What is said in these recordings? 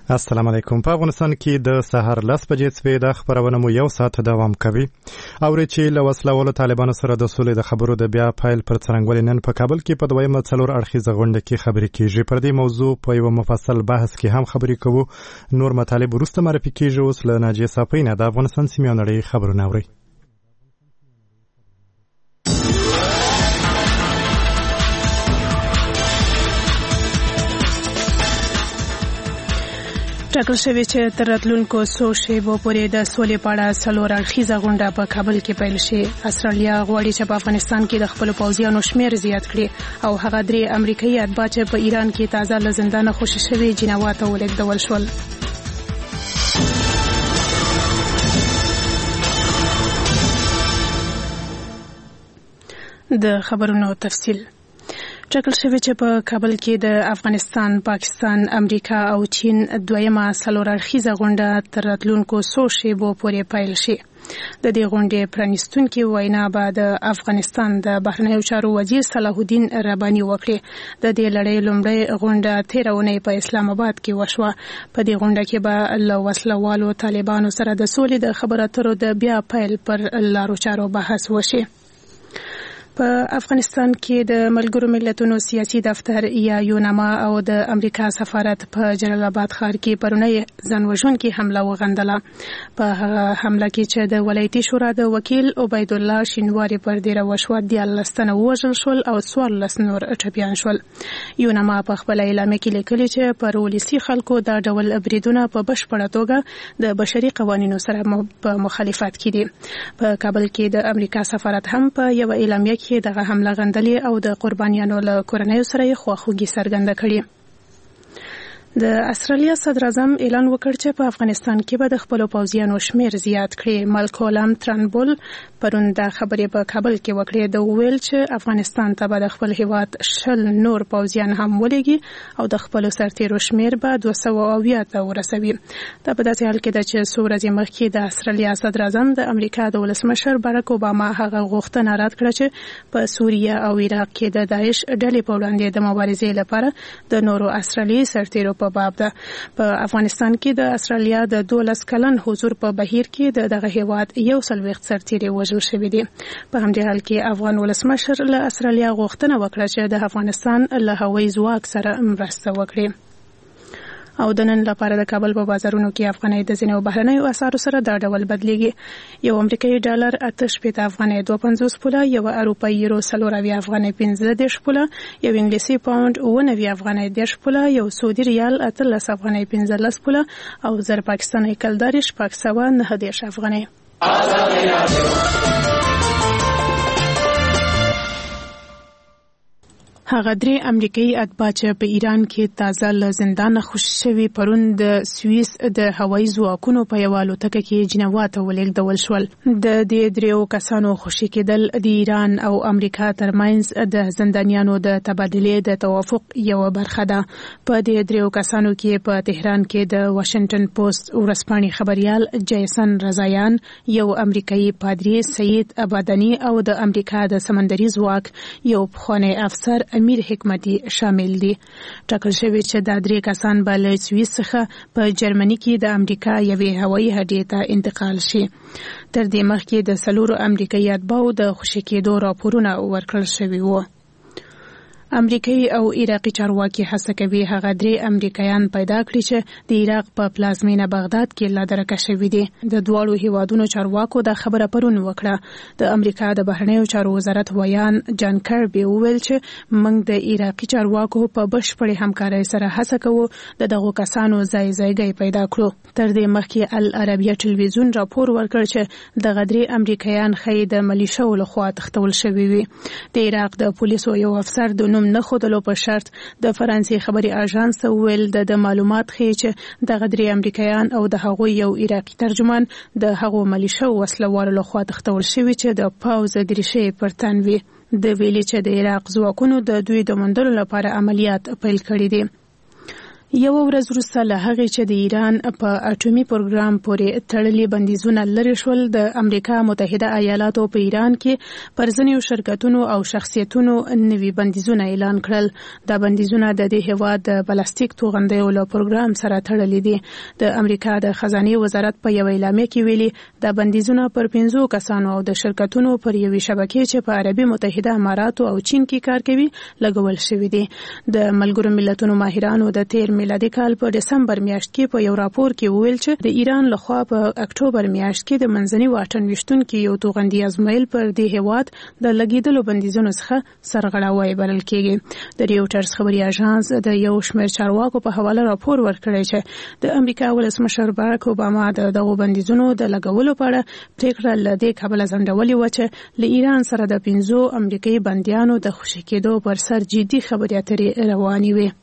السلام علیکم. په افغانستان کې د سحر 10 بجې څخه د خبرونه مو یو ساعت دوام کوي. اوري چې له وسلوالو طالبانو سره د سولې د خبرو د بیا فایل پر څرنګوالي نن په کابل کې په دویمه څلور اړخیزه غونډه کې خبرې کیږي. پر دې موضوع په یو مفصل بحث کې هم خبرې کوو. نور مطالب وروسته معرفي کیږي. اوس له ناجیه صافی نه د افغانستان سیمې نړۍ خبرونه اوري. ټاکل شوی چې تر راتلونکو څو شیبو پورې د سولې په اړه څلور اړخیزه غونډه په کابل کې پیل شي. استرالیا غواړي چې په افغانستان کې د خپل پوځیانو شمیر زیات کړي او هغه درې امریکایي اتباع چې په ایران کې تازه له زندانه خوشي شوي جنوا ته ولېږدول شول. د خبرونو تفصیل ټاکل شوی چې په کابل کې د افغانستان، پاکستان، امریکا او چین دویمه څلور اړخیزه غونډه تر راتلونکو څو شیبو پورې پیل شي. د دې غونډې پرانیستونکې وینا به د افغانستان د بهرنیو چارو وزیر صلاح الدین رباني وکړي. د دې لړۍ لومړۍ غونډه 13 اونۍ په اسلام آباد کې وشوه. په دې غونډه کې به له وسلوالو طالبانو سره د سولې د خبرو اترو د بیا پیل پر لارو چارو بحث وشي. په افغانستان کې د ملګرو ملتونو سیاسي دفتر یا یونما او د امریکا سفارت په جلال آباد ښار کې پرونی ځانوژونکې حمله وغندله. په هغه حمله کې چې د ولایتي شورا د وکیل عبید الله شینواری پر ډیره وشوه 14 تنه ووژل شول او 14 نور ټپیان شول. یونما په خپل اعلامیه کې لیکلي چې پر ولسي خلکو دا ډول بریدونه په بشپړه توګه د بشري قوانینو سره په مخالفت کې دي. په کابل کې د امریکا سفارت هم په یو اعلامیه کې دغه حمله غندلې او د قربانیانو له کورنیو سره یې خواخوږي څرګنده کړې. د استرالیا صدر اعظم اعلان وکړ چې په افغانستان کې به د خپل پوځیانو شمیر زیات کړي. مالکولم ترنبول پرون د خبرې په کابل کې وکړې. د ویل چې افغانستان ته به د خپل هیواد 20 نور پوځیان هم ولېږي او د خپل سرتیرو شمیر به 280 ته ورسوي. دا په داسې حال کې ده چې څو ورځې مخکې د استرالیا صدر اعظم د امریکا د ولسمشر باراک اوباما هغه غوښتنه رد کړه چې په سوریه او عراق کې د داعش ډلې په وړاندې د مبارزې لپاره د نورو استرالیایي سرتیرو په باب ده. په افغانستان کې د استرالیا د 12 کلن حضور په بهیر کې دغه هیواد 140 سرتیري وژل شوي دي. په همدې حال کې افغان ولسمشر له استرالیا غوښتنه وکړه چې د افغانستان له هوایي ځواک سره مرسته وکړي. او د نن لپاره د کابل په بازارونو کې افغانۍ د ځینو بهرنیو اسعارو سره دا ډول بدلیږي. یو امریکایي ډالر 8.50 افغانۍ 2.50 پوله، یو اروپایي یورو 4 افغانۍ 15 پوله، یو انګلیسي پاوند 9 افغانۍ 10 پوله، یو سعودي ریال 13 افغانۍ 15 پوله او زر پاکستاني کلداري 9 افغانۍ. هغه درې امریکایي اتباع چې په ایران کې تازه له زندانه خوشي شوي پرون د سویس د هوایي ځواکونو په یوه الوتکه کې جنوا ته ولېږدول شول. د دې دریو کسانو خوشي کېدل د ایران او امریکا ترمنځ د زندانیانو د تبادلې د توافق یوه برخه ده. په دې دریو کسانو کې په تهران کې د واشنگټن پوسټ ورځپاڼې خبريال جیسن رضایان، یو امریکایي پادری سید ابادانی او د امریکا د سمندري ځواک یو پخوانی افسر امیر حکمتي شامل دي. ټاکل شوی چې دا درې کسان به له سویس څخه په جرمني کې د امریکا یوې هوایي اډې ته انتقال شي. تر دې مخکې د 4 امریکایي اتباعو د خوشي کېدو راپورونه ورکړل شوي وو. امریکایي او عراقي چارواکي هڅه کوي هغه درې امریکایان پیدا کړي چې د عراق په پلازمینه بغداد کې لادرکه شوي دي. د دواړو هیوادونو چارواکو دا خبره پرون وکړه. د امریکا د بهرنیو چارو وزارت ویان جان کربي وویل چې موږ د عراقي چارواکو په بشپړې همکارۍ سره هڅه کوو دغه کسانو ځای پیدا کړو. تر دې مخکې العربیه ټلویزیون راپور ورکړ چې دغه درې امریکایان خې د ملیشو لخوا تختول شوي وي. د عراق د پولیسو یو افسر د نوم نه خودلو په شرط د فرانسې خبري اژانس ویل د معلومات خې چې دغه درې امریکایان او د هغوی یو عراقي ترجمان د هغو ملیشو وسلوالو لخوا تختول شوي چې د پاوز دریشې پر تن وي. د ویلي چې د عراق ځواکونو د دوی د موندلو لپاره عملیات پیل کړي دي. یو ورځ وروسته له هغې چې د ایران په اټومي پروګرام پورې تړلي بندیزونه لرې شول، د امریکا متحده ایالاتو په ایران کې پر ځینو شرکتونو او شخصیتونو نوي بندیزونه اعلان کړل. دا بندیزونه د دې هیواد د پلاستیک توغندیو له پروګرام سره تړلي دي. د امریکا د خزانې وزارت په یو اعلامیه کې ویلي دا بندیزونه پر 5 کسانو او د شرکتونو پر یوې شبکې چې په عربي متحده اماراتو او چین کې کار کوي لګول شوي دي. د ملګرو ملتونو ماهرانو د تیر میلادي کال په دسمبر میاشت کې په یو راپور کې ویل چې د ایران لخوا په اکتوبر میاشت کې د منځني واټن ویشتونکو یو توغندي ازمایل پر دې هیواد د لګیدلو بندیزونو څخه سرغړاوی بلل کېږي. د ریوټرز خبري اژانس د یو شمېر چارواکو په حواله راپور ورکړی چې د امریکا ولسمشر باراک اوباما دغه بندیزونو د لګولو په اړه پریکړه له دې کبله ځنډولې وه چې له ایران سره د 15 امریکایي بندیانو د خوشي کېدو پر سر جدي خبرې اترې روانې وي.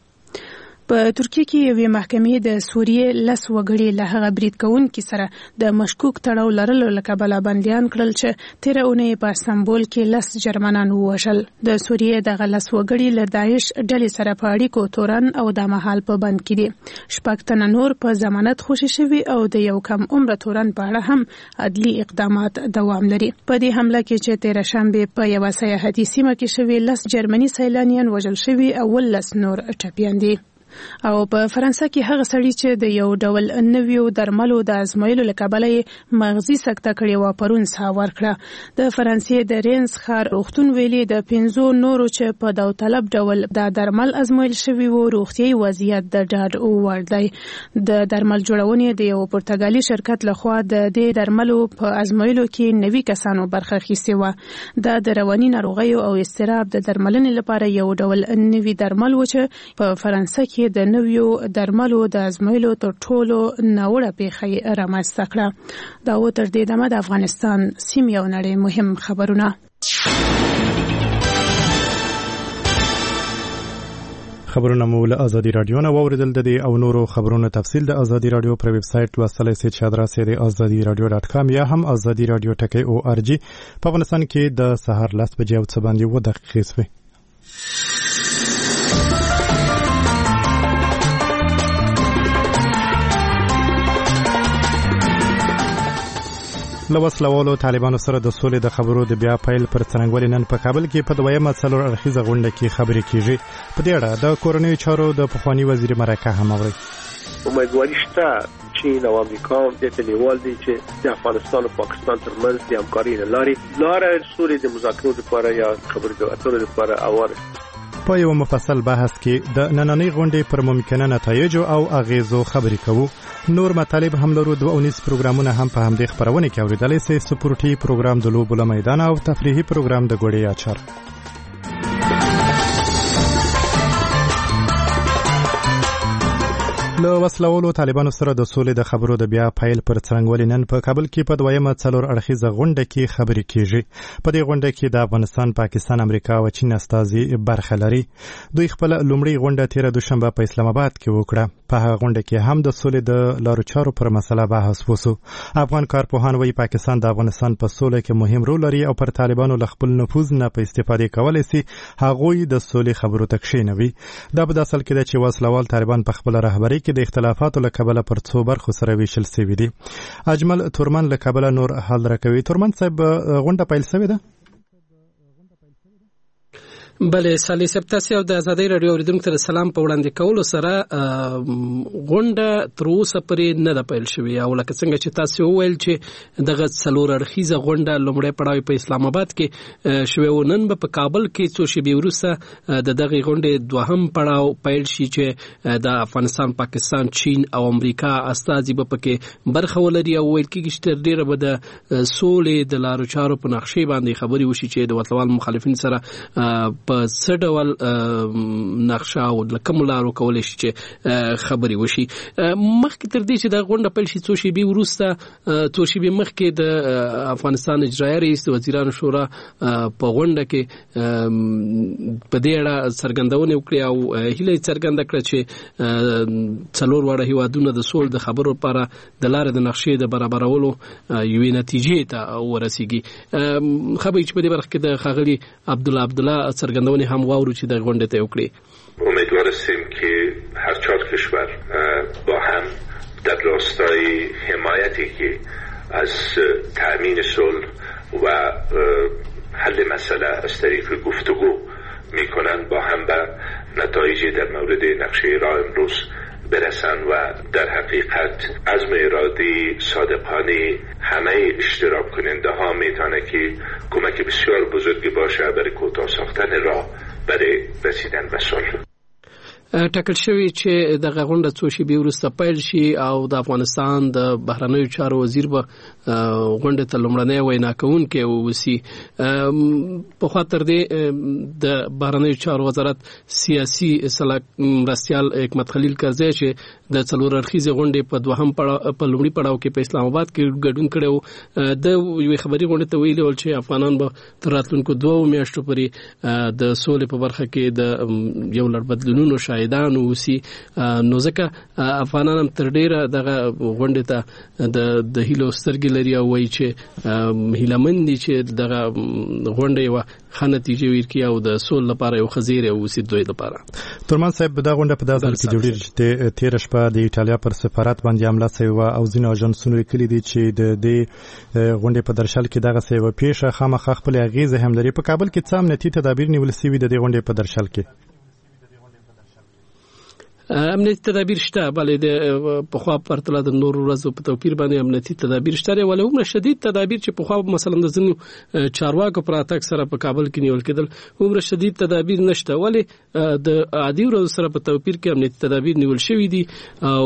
په ترکیه کې یوې محکمې د سوریې 10 وګړي له هغه برید کوونکي سره د مشکوک تړاو لرلو له کبله بندیان کړل چې تېره اونۍ په استانبول کې 10 جرمنان ووژل. د سوریې دغه 10 وګړي له داعش ډلې سره په اړیکو تورن او د مهال په بند کې دي. 6 تنه نور په ضمانت خوشي شوي او د یو کم عمره تورن په اړه هم عدلي اقدامات دوام لري. په دې حمله کې چې تېره شنبه په یو سیاحتي سیمه کې شوي 10 جرمني سیلانیان وژل شوي او 10 نور ټپیان دي. او په فرانسه کې هغه سړی چې د یو ډول نویو درملو د ازمایلو له کبله مغزي سکته کړې و پرون سا ورکړه. د فرانسې د رینز ښار روغتون ویلي د 15 نورو چې په داوطلب ډول د درمل ازمایل شوي وو روغتیايي وضعیت د ډاډ وړ دی. د درمل جوړونې د یو پرتګالي شرکت لخوا د دې درملو په ازمایلو کې 90 کسانو برخه اخیستې وه. دا د رواني ناروغیو او اضطراب د درملنې لپاره یو ډول نوي درمل و چې په فرانسه کې د نویو درملو د ازمایلو تر ټولو ناوړه پیښه رامنځته کړه. دا و تر دې دمه د افغانستان سیمې او نړۍ مهم خبرونه. خبرونه مو له ازادي رادیو نه واوریدل. د دې او نورو خبرونو تفصیل د ازادي رادیو پر ویب سټ لوستلای شئ چې ادرس یې azadiradio.com یا هم azadiradio.org. په افغانستان کې د سهار 10 بجې او څه باندې 2 دقیقې شوي. لوسلوالو طالبانو سره د سولې د خبرو د بیا پیل پر څرنګوالي نن په کابل کې په دویمه څلور اړخیزه غونډه کې خبرې کیږي. په دې اړه د کورنیو چارو د پخوانی وزیر مرکه هم اوري. امیدواري شته چین او امریکا د تلیوال دي چې د افغانستان او پاکستان ترمنځ د همکارۍ لاره سولې د مذاکرو لپاره یا خبرو اترو لپاره اوره. په یو مفصل بحث کې د نننۍ غونډې پر ممکنه نتایجو او اغیزو خبرې کوو. نور مطالب هم لرو. 2 پروګرامونه هم په همدې خبرونه کې اوریدلای شئ. سپورټي پروګرام د لوبو له میدان او تفریحي پروګرام د ګوړې اچار. له وسلوالو طالبانو سره د سولې د خبرو د بیا پیل پر څرنګوالي نن په کابل کې په دویمه څلور اړخیزه غونډه کې خبرې کیږي. په دې غونډه کې د افغانستان، پاکستان، امریکا او چین استازي برخه لري. دوی خپل لومړی غونډه تیر دوشنبه په اسلام آباد کې وکړه. په هغه غونډه کې هم د سولې د لارو چارو پر مسله بحث وشو. افغان کارپوهان وايي پاکستان د افغانستان په سولې کې مهم رول لري او پر طالبانو له خپل نفوذ نه په استفاده کولای شي هغوی د سولې خبرو ته کښینوي. دا په اصل کې د چې وسلوال طالبان په خپل رهبرۍ کې د اختلافاتو له کبله پر څو برخو سره ویشل شوي دي. اجمل تورمن له کبله نور حال راکوي. تورمن صاحب غونډه پیل شوې ده؟ بله صالح صاحب، تاسو د ازادي رادیو اوریدونکو ته سلام په وړاندې کولو سره غونډه تر اوسه پرې نه ده پیل شوې او لکه څنګه چې تاسو وویل چې دغه څلور اړخیزه غونډه لومړی پړاو په اسلام آباد کې شوې او نن به په کابل کې څو شېبې وروسته د دغه غونډې دوهم پړاو پیل شي چې د افغانستان، پاکستان، چین او امریکا استازي به پکې برخه ولري او ویل کېږي چې ډېره به د سولې د لارو چارو په نقشې باندې خبرې وشي چې د وسلوال مخالفین سره په څه ډول نقشه او د کوم لارو کولای شي چې خبرې وشي. مخکې تر دې چې د غونډه پیل شي څو شېبې مخکې د افغانستان اجرایي رئیس د وزیرانو شورا په غونډه کې په دې اړه څرګندونه وکړه او هیله څرګنده کړه چې څلور واړه هیوادونه د سولې د خبرو لپاره د لارې د نقشې د برابرولو یوې نتیجې ته ورسیږي. خبرې چې په دې برخه کې د ښاغلي عبدالله څرګندونه هم واورو چې د غونډې ته وکړي. امیدوار هستیم که هر 4 کشور با هم در راستای حمایتی که از تأمین صلح و حل مسئله از طریق گفتگو میکنن با هم به نتایجی در مورد نقشه راه امروز برسن و در حقیقت عزم ارادی صادقانه همه اشتراک کننده ها میتونه که کمک بسیار بزرگی باشه برای کوتاه ساختن راه برای رسیدن به صلح. ټاکل شوی چې د غونډه څو شېبې وروسته پیل شي او د افغانستان د بهرنیو چارو وزیر به غونډه ته لومړنی وینا کوونکی ووسی. په خوا تر دې د بهرنیو چارو وزارت سیاسي مرستیال حکمت خلیل کرزی چې د څلور اړخیزې غونډې په دوهم په لومړي پړاو کې په اسلام آباد کې ګډون کړی و. د یوې خبري غونډې ته ویلي ول چې افغانان به تر راتلونکو 2 میاشتو پورې د سولې په برخه کې د یو لړ بدلونونو شاهدان اوسي. نو ځکه افغانان هم تر ډیره دغه غونډې ته د هیلو سترګې لري او وایي چې هیلهمند دي چې دغه غونډه یو ښه نتیجه ورکړي او د سولې لپاره یو خزیره اوسي دوی لپاره. ترمن صاحب دا غونډه په داسې کې جوړیږي چې تیر شپه د ایټالیا پر سفارت باندې حمله شوی او ځینې اژانسونو لیکلي دي چې د غونډې په درشل کې دغه سیوه پیښه خامخا خپل اغیزه هم لري. په کابل کې څه امنیتي تدابیر نیول شوي د غونډې په درشل کې؟ امنیتي تدابیر شته، بلې د پخوا پرتله د نور ورځو په توپیر باندې امنیتي تدابیر شته، ولې هم شدید تدابیر چې پخوا مثلا د ځینو چارواکو پر اتاک سره په کابل کې نیول کېدل هم شدید تدابیر نشته، ولې د عادي ورځو سره په توپیر کې امنیتي تدابیر نیول شوي دي. او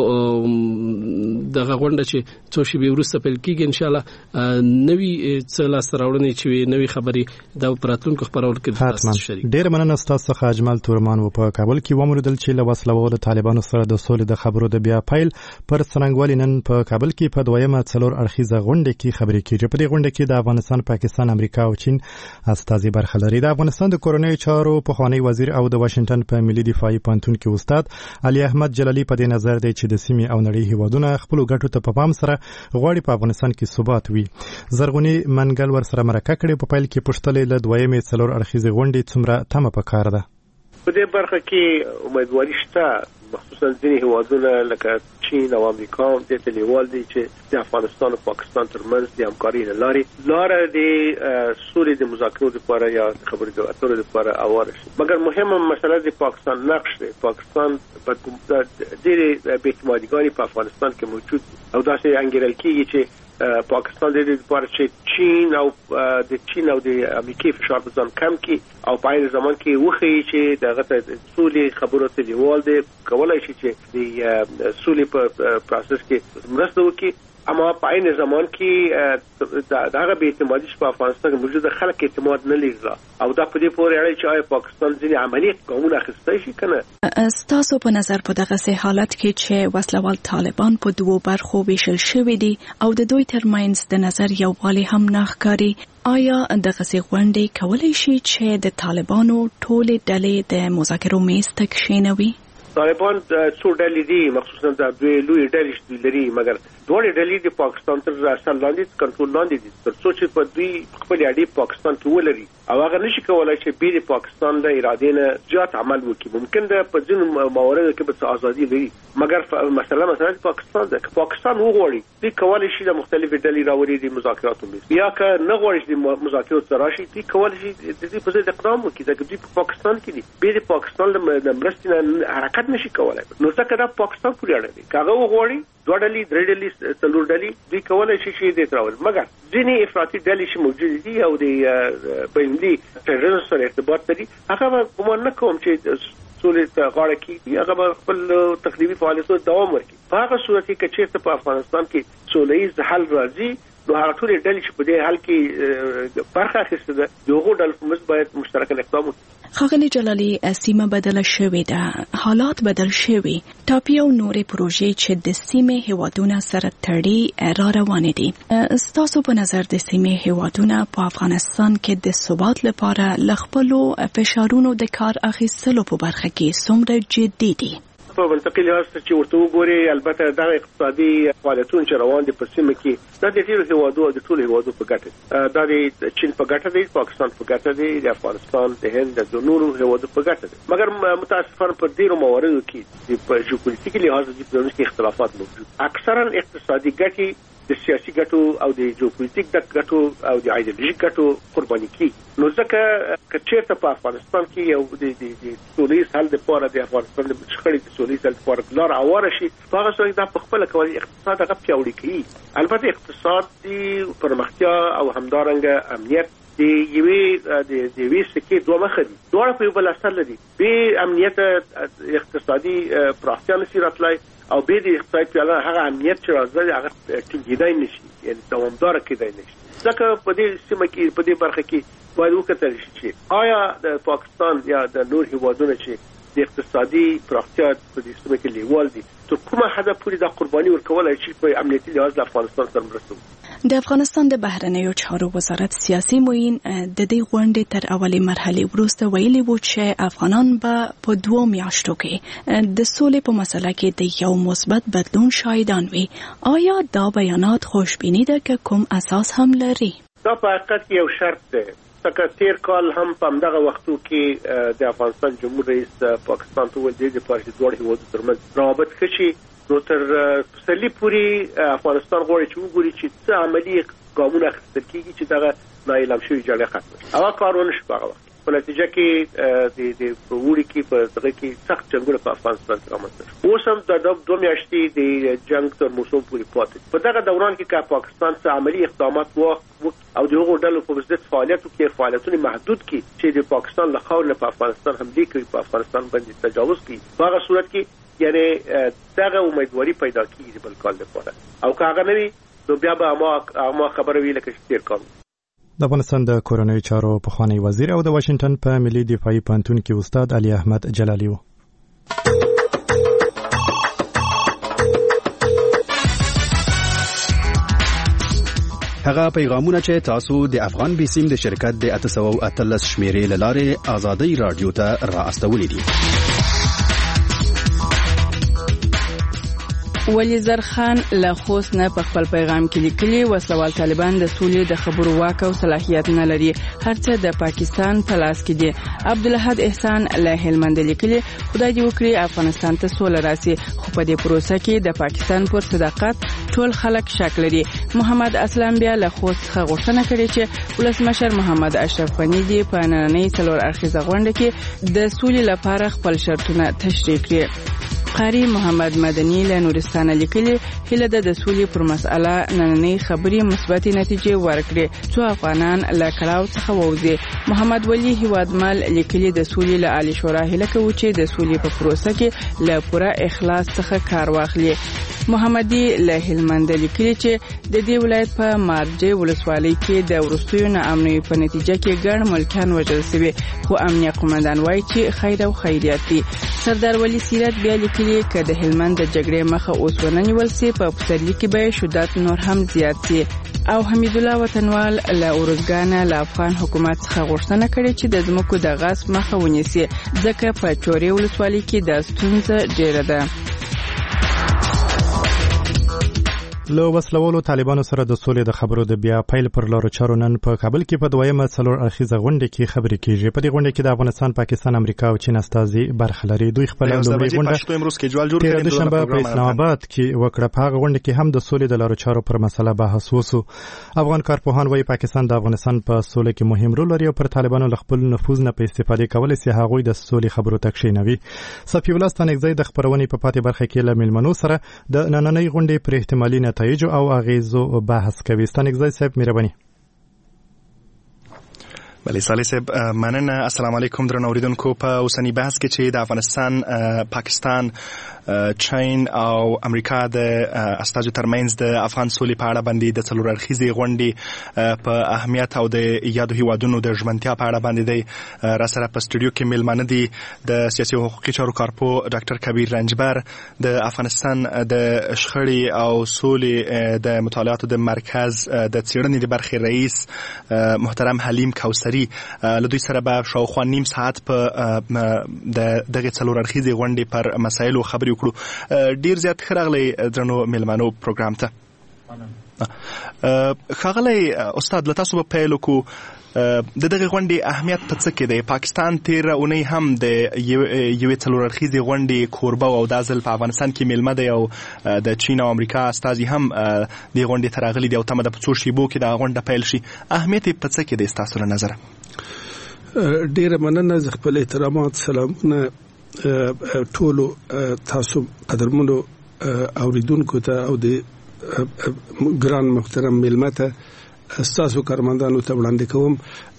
دغه غونډه چې څو شېبې وروسته پیل کېږي ان شاء الله نوي څه لاسته راوړنې چې نوي خبرې د راتلونکو خبرول کې تاسو شریک. ډېر مننه ستاسو څخه اجمل تورمان و. په کابل کې وموندل چې له وسلوالو طالبانو سره د سولې د خبرو د بیا پیل پر څرنګوالي نن په کابل کې په دویمه څلور اړخیزه غونډه کې خبرې کیږي. په دې غونډه کې د افغانستان، پاکستان، امریکا او چین استازي برخه لري. د افغانستان د کورنیو چارو پخوانی وزیر او د واشنگټن په ملي دفاعي پوهنتون کې استاد علي احمد جلالي په دې نظر دی چې د سیمې او نړۍ هیوادونه خپل ګټو ته په پام سره غواړي په افغانستان کې ثبات وي. زرغونی منګل ور سره مرکه کړې په پیل کې پښتلې له دویمه څلور اړخیزه غونډې څومره تمه پکار ده. په دې برخه کې امیدواري شته، مخصوصا ځینې هیوادونه لکه چین او امریکا د تلیوال دي چې د افغانستان او پاکستان ترمنځ د همکارۍ لارې د سولې د مذاکرو لپاره یا خبرو اترو لپاره اواره شي. مګر مهمه مسله د پاکستان نقش دی. پاکستان په ډېرې بېاعتمادیګانې په افغانستان کې موجود او داسې انګیرل کېږي چې پاکستان د دې لپاره چې چین او د امریکای فشار په ځان کم کړي او په عین زمان کې وښیي چې دغه سولې خبرو ته دیوال دی کولای شي چې د سولې په پروسس کې مرسته وکړي. اما په عین زمان کې دغه بې اعتمادي په افغانستان کې موجوده خلک اعتماد نه لري او دا په دې پورې اړه چې آیا پاکستان ځینې عملی ګامونه اخیستی شي کنه. ستاسو په نظر په دغه سه حالت کې چې وسلوال طالبان په دوو برخو ویشل شوي دي او د دوی ترمنځ د نظر یووالی هم نه ښکاري، آیا دغه سه غونډې کولی شي چې د طالبانو ټولې ډلې د مذاکرو میز ته کښېنوي؟ طالبان څو ډلې دي، مخصوصا د دوی لوی ډلې لري، مګر دوه ډلې د پاکستان تر اصل لاندې کنټرول لاندې دي. تر څو چې په دوی خپل اړې پاکستان کې ولري او هغه نشي کولای چې به د پاکستان د ارادې نه زیات عمل وکړي. ممکن ده په ځینو مواردو کې به ازادي لري، مګر مثلا پاکستان وغواړي دوی کولای شي د مختلفو ډلې راوړي د مذاکراتو میز، یا که نه غواړي د مذاکراتو سره راشي دوی کولای شي د دې په ضد اقدام وکړي. ځکه دوی په پاکستان کې دي، به د پاکستان د مرستې نه حرکت نشي کولای. نو ځکه دا پاکستان پورې اړه دی. هغه وغواړي دوه ډلې، درې ډلې، څلور ډلې دوی کولای شي چې دې تراول، مګر ځینې افراطي ډلې چې موجود دي او د بین‌المللي تروریزم سره ارتباط لري، هغه به ګمان نه کوم چې سولې ته غاړه کېږي، هغه به خپل تخریبي فعالیتونو دوام ورکړي. په هغه صورت کې که چېرته په افغانستان کې سوله ییز حل راځي نو هغه ټولې ډلې چې په دې حل کې برخه اخیستې ده د هغو ډلو په منځ باید مشترکه اقدام وکړي. ښاغلي جلالي، سیمه بدله شوې ده، حالات بدل شوي، ټاپي او نورې پروژې چې د سیمې هیوادونه سره تړي را روانې دي. ستاسو په نظر د سیمې هیوادونه په افغانستان کې د ثبات لپاره له خپلو فشارونو د کار اخیستلو په برخه کې څومره جدي دي؟ په منطقي لحاظ چې ورته وګوري البته دا اقتصادي فعالیتونه چې روان دي په سیمه کې دا د ډیرو هیوادو د ټولو هیوادو په ګټه دا د چین په ګټه دی پاکستان په ګټه دی د افغانستان د هند د نورو هیوادو په ګټه دی مګر متاسفانه په ډیرو مواردو کې په جیوپولیټیکي لحاظ د دې اختلافات موجود اکثرا اقتصادي ګټې د سیاسي ګټو او د جیوپولیټیک د ګټو او د ایدئولوژیک ګټو قرباني کی نو ځکه کچېرته په افغانستان کې یو د سولې حل لپاره د افغانستان د شخړې د سولې حل لپاره لار اواره شي هغه څه د په خپل کول اقتصاد هغه پیاوړی کوي البته اقتصادي پرمختیا او همدارنګه امنیت د یوې سکې دوه مخه دي دواړه په یو بل اثر لري به امنیت اقتصادي پراختیا نشي راتلای او به د اقتصادي پیاله هغه امنیت چې راځي هغه ټینګېدای نشي یعنی دوامدار کېدای نشي ځکه په دې سیمه کې په دې برخه کې باید وکتل شي چې آیا د پاکستان یا د نور هیوادونو چې د اقتصادي پراختیا په دې سیمه کې لیوال دي تر کومه حد پورې د قرباني ورکولای شي په امنیتي لحاظ د افغانستان سره مرسته د افغانستان د بهرنیو چارو وزارت سیاسي معین د دې غونډې تر اولې مرحله وروسته ویلي و چې افغانان به په 2 میاشتو کې د سولې په مسله کې د یو مثبت بدلون شاهدان وي آیا دا بیانات خوشبینی ده که کوم اساس هم لري دا په حقیقت یو شرط دی ځکه تیر کال هم په همدغه وختو کې د افغانستان جمهور رئیس پاکستان ته ویل د پارتي دوه هیوادو ترمنځ روابط کشي نو تر پسرلي پورې افغانستان غواړي چې وګوري چې څه عملي ګامونه اخیستل کیږي چې دغه نااعلان شوی جګړه ختمه شي هغه کارونه شي په وخت په نتیجه کې د وړي کې په دغه کې سخت جنگونه په افغانستان کې رامنځته شو اوس هم د 2 میاشتې د جنگ تر موسم پورې پاتې په دغه دوران کې که پاکستان څخه عملی اقدامات او د هغو ډلو په ضد فعالیتو کې فعالیتونه محدود کړي چې د پاکستان له خاورې په افغانستان حمله کوي په افغانستان باندې تجاوز کوي په هغه صورت کې یعنی دغه امیدواري پیدا کیږي بل کال لپاره او که هغه نه وي نو بیا به ما خبره وی لکه چې تیر کال د افغانستان د کورنیو چارو پخوانی وزیر او د واشنگټن په ملي دفاعي پوهنتون کې استاد علي احمد جلالي و هغه پیغامونه چې تاسو د افغان بیسیم د شرکت د 813 شمیرې لاره آزادۍ رادیو ته را استولې دي ولی زرخان له خوست نه په خپل پیغام کې لیکلي وسلوال طالبان د سولې د خبرو واک او صلاحیت نه لري هرڅه د پاکستان په لاس کې دي عبدالحد احسان له هلمند لیکلي خدای دې وکړي افغانستان ته سوله راسي خو په دې پروسه کې د پاکستان پر صداقت ټول خلک شک لري محمد اسلام بیا له خوست څخه غوښتنه کړې چې ولسمشر محمد اشرف غنی دې په نننۍ څلور اړخیزه غونډه کې د سولې لپاره خپل شرطونه تشریح کړي قاری محمد مدني له نورستان لیکلي هله د سولې پر مسأله نننۍ خبري مثبت نتیجې ورکړي څو افغانان له کلاو څخه ووځي محمد ولی هوادمل لیکلي د سولې له عالی شورا هله کوي چې د سولې په پروسه کې له پوره اخلاص څخه کار واخلي محمدي له هلمند لیکلي چې د دې ولایت په مارجې ولسوالۍ کې د ورستیو ناامنۍ په نتیجه کې ګڼ ملکیان وژل شوي خو امنیه قومندان وایي چې خیر او خیریت دي سردار ولی سیرت بیا لیکلي چې د هلمند د جګړې مخه اوس ونیول سي په پسرلي کې به شدت نور هم زیات سي او حمید الله وطنوال له اورګانا له افغان حکومت څخه غوښتنه کړې چې د ځمکو د غصب مخه ونیسي ځکه په چوري ولسوالۍ کې د ستونزه ډیره ده له وسلوالو طالبانو سره د سولې د خبرو د بیا پیل پر لارو چارو نن په کابل کې په دویمه څلور اړخیزه غونډه کې خبرې کیږي په دې غونډه کې د افغانستان پاکستان امریکا او چین استازي برخه لري دوی خپل لومړی غونډه د شنبه په اسلام آباد کې وکړه په هغه غونډه کې هم د سولې د لارو چارو پر مسله بحث وسو افغان کارپوهان وايي پاکستان د افغانستان په سولې کې مهم رول لري او پر طالبانو له خپل نفوذ نه په استفاده کولای سي هغه د سولې خبرو ته کښینوي صفي الله ستانګزی د خبرونې په پاتې برخه کې له ملمنو سره د نننۍ غونډې پر احتمالي نتایج او اغیزو بحث کوي ستانګزی صاحب مهرباني بله صالح صاحب مننه السلام علیکم درنو اوریدونکو په اوسنی بحث کې چې د افغانستان پاکستان چین او امریکا د استازو ترمنځ د افغان سولې په اړه باندې د څلور اړخیزې غونډې په اهمیت او د یادو هیوادونو د ژمنتیا په اړه باندې دی را سره په سټوډیو کې میلمانه دي د سیاسي حقوقي چارو کارپو ډاکټر کبیر رنجبر د افغانستان د شخړې او سولې د مطالعاتو د مرکز د څېړنې د برخې رئیس محترم حلیم کوثري لري له دوی سره به شاوخوا نیم ساعت په دغه څلور اړخیزې غونډې پر مسایلو خبرې وکړو. ډیر زیات ښه راغلی درنو میلمنو پروګرام ته. ښاغلی استاد له تاسو به پیل وکړو. د دغه غونډې اهمیت په څه کې دی؟ پاکستان تېره اونۍ هم د یوې څلور اړخیزې غونډې کوربه او دا ځل په افغانستان کې میلمه دی او د چین او امریکا استازي هم دې غونډې ته راغلي دي او تمه ده په څو شېبو کې دا غونډه پیل شي. اهمیت یې په څه کې دی ستاسو له نظره؟ ډېره مننه. زه خپل احترامات سلامونه ټولو تاسو قدرمنو اوریدونکو ته او د ګران محترم میلمه ته ستاسو کارمندانو ته وړاندې کوم.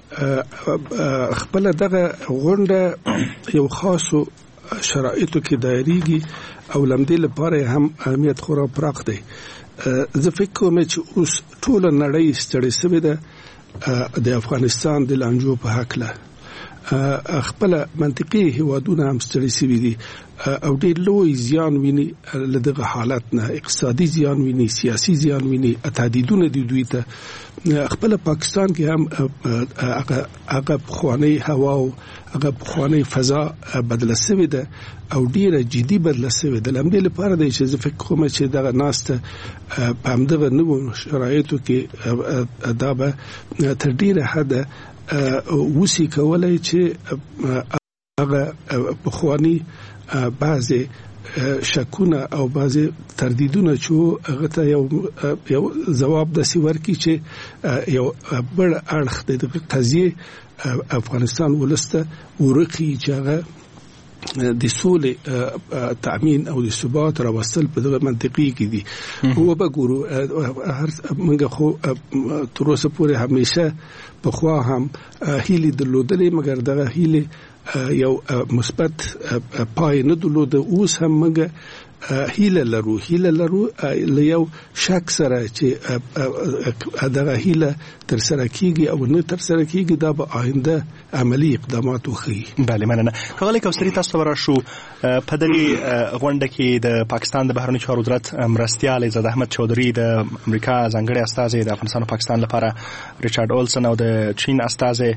خپل دغه غونډه یو خاصو شرایطو کې دایریږي او لمدې لپاره هم اهمیت خورا پراخ دی. زه فکر کوم چې اوس ټول نړۍ ستړې شوې ده د افغانستان د لانجو په هکله. خپل منطقي هیوادونه هم ستړي شوي دي او ډېر لوی زیان ویني له دغه حالت نه. اقتصادي زیان ویني، سیاسي زیان ویني، تهدیدونه دي دوی ته. خپل پاکستان کې هم هغه پخوانۍ هوا او هغه پخوانۍ فضا بدله شوې ده او ډېره جدي بدله شوې ده. لمدې لپاره دی چې زه فکر کوم چې دغه ناسته په همدغه نوو شرایطو کې دا به تر ډېره حده وسی کولای چې هغه پخوانی بعضی شکونه او بعضی تردیدونه چې هغه ته یو جواب داسې ورکړي چې یو بل اړخ د قضیې افغانستان ولسته ورقي چې هغه د سولې تامین او د ثبات راوستل په دغه منطقي کې دي. هو به ګورو موږ خو تر اوسه پورې همیشه په خوا هم هیلې درلودلې مګر دغه هیلې یو مثبت پای نه درلوده. اوس هم موږ هیله لرو له یو شک سره چې دغه هیله تر سره کیږي او نه تر سره کیږي دا به آینده عملی اقدامات وخی. بله مننه. ښاغلی کوثري تاسو ورشو په دغه غونډه کې د پاکستان د بهرنی چارو وزارت مرستیال عزت احمد چودھری، د امریکا ځانګړی استازی د افغانستان او پاکستان لپاره ریچارډ اولسن او د چین استازی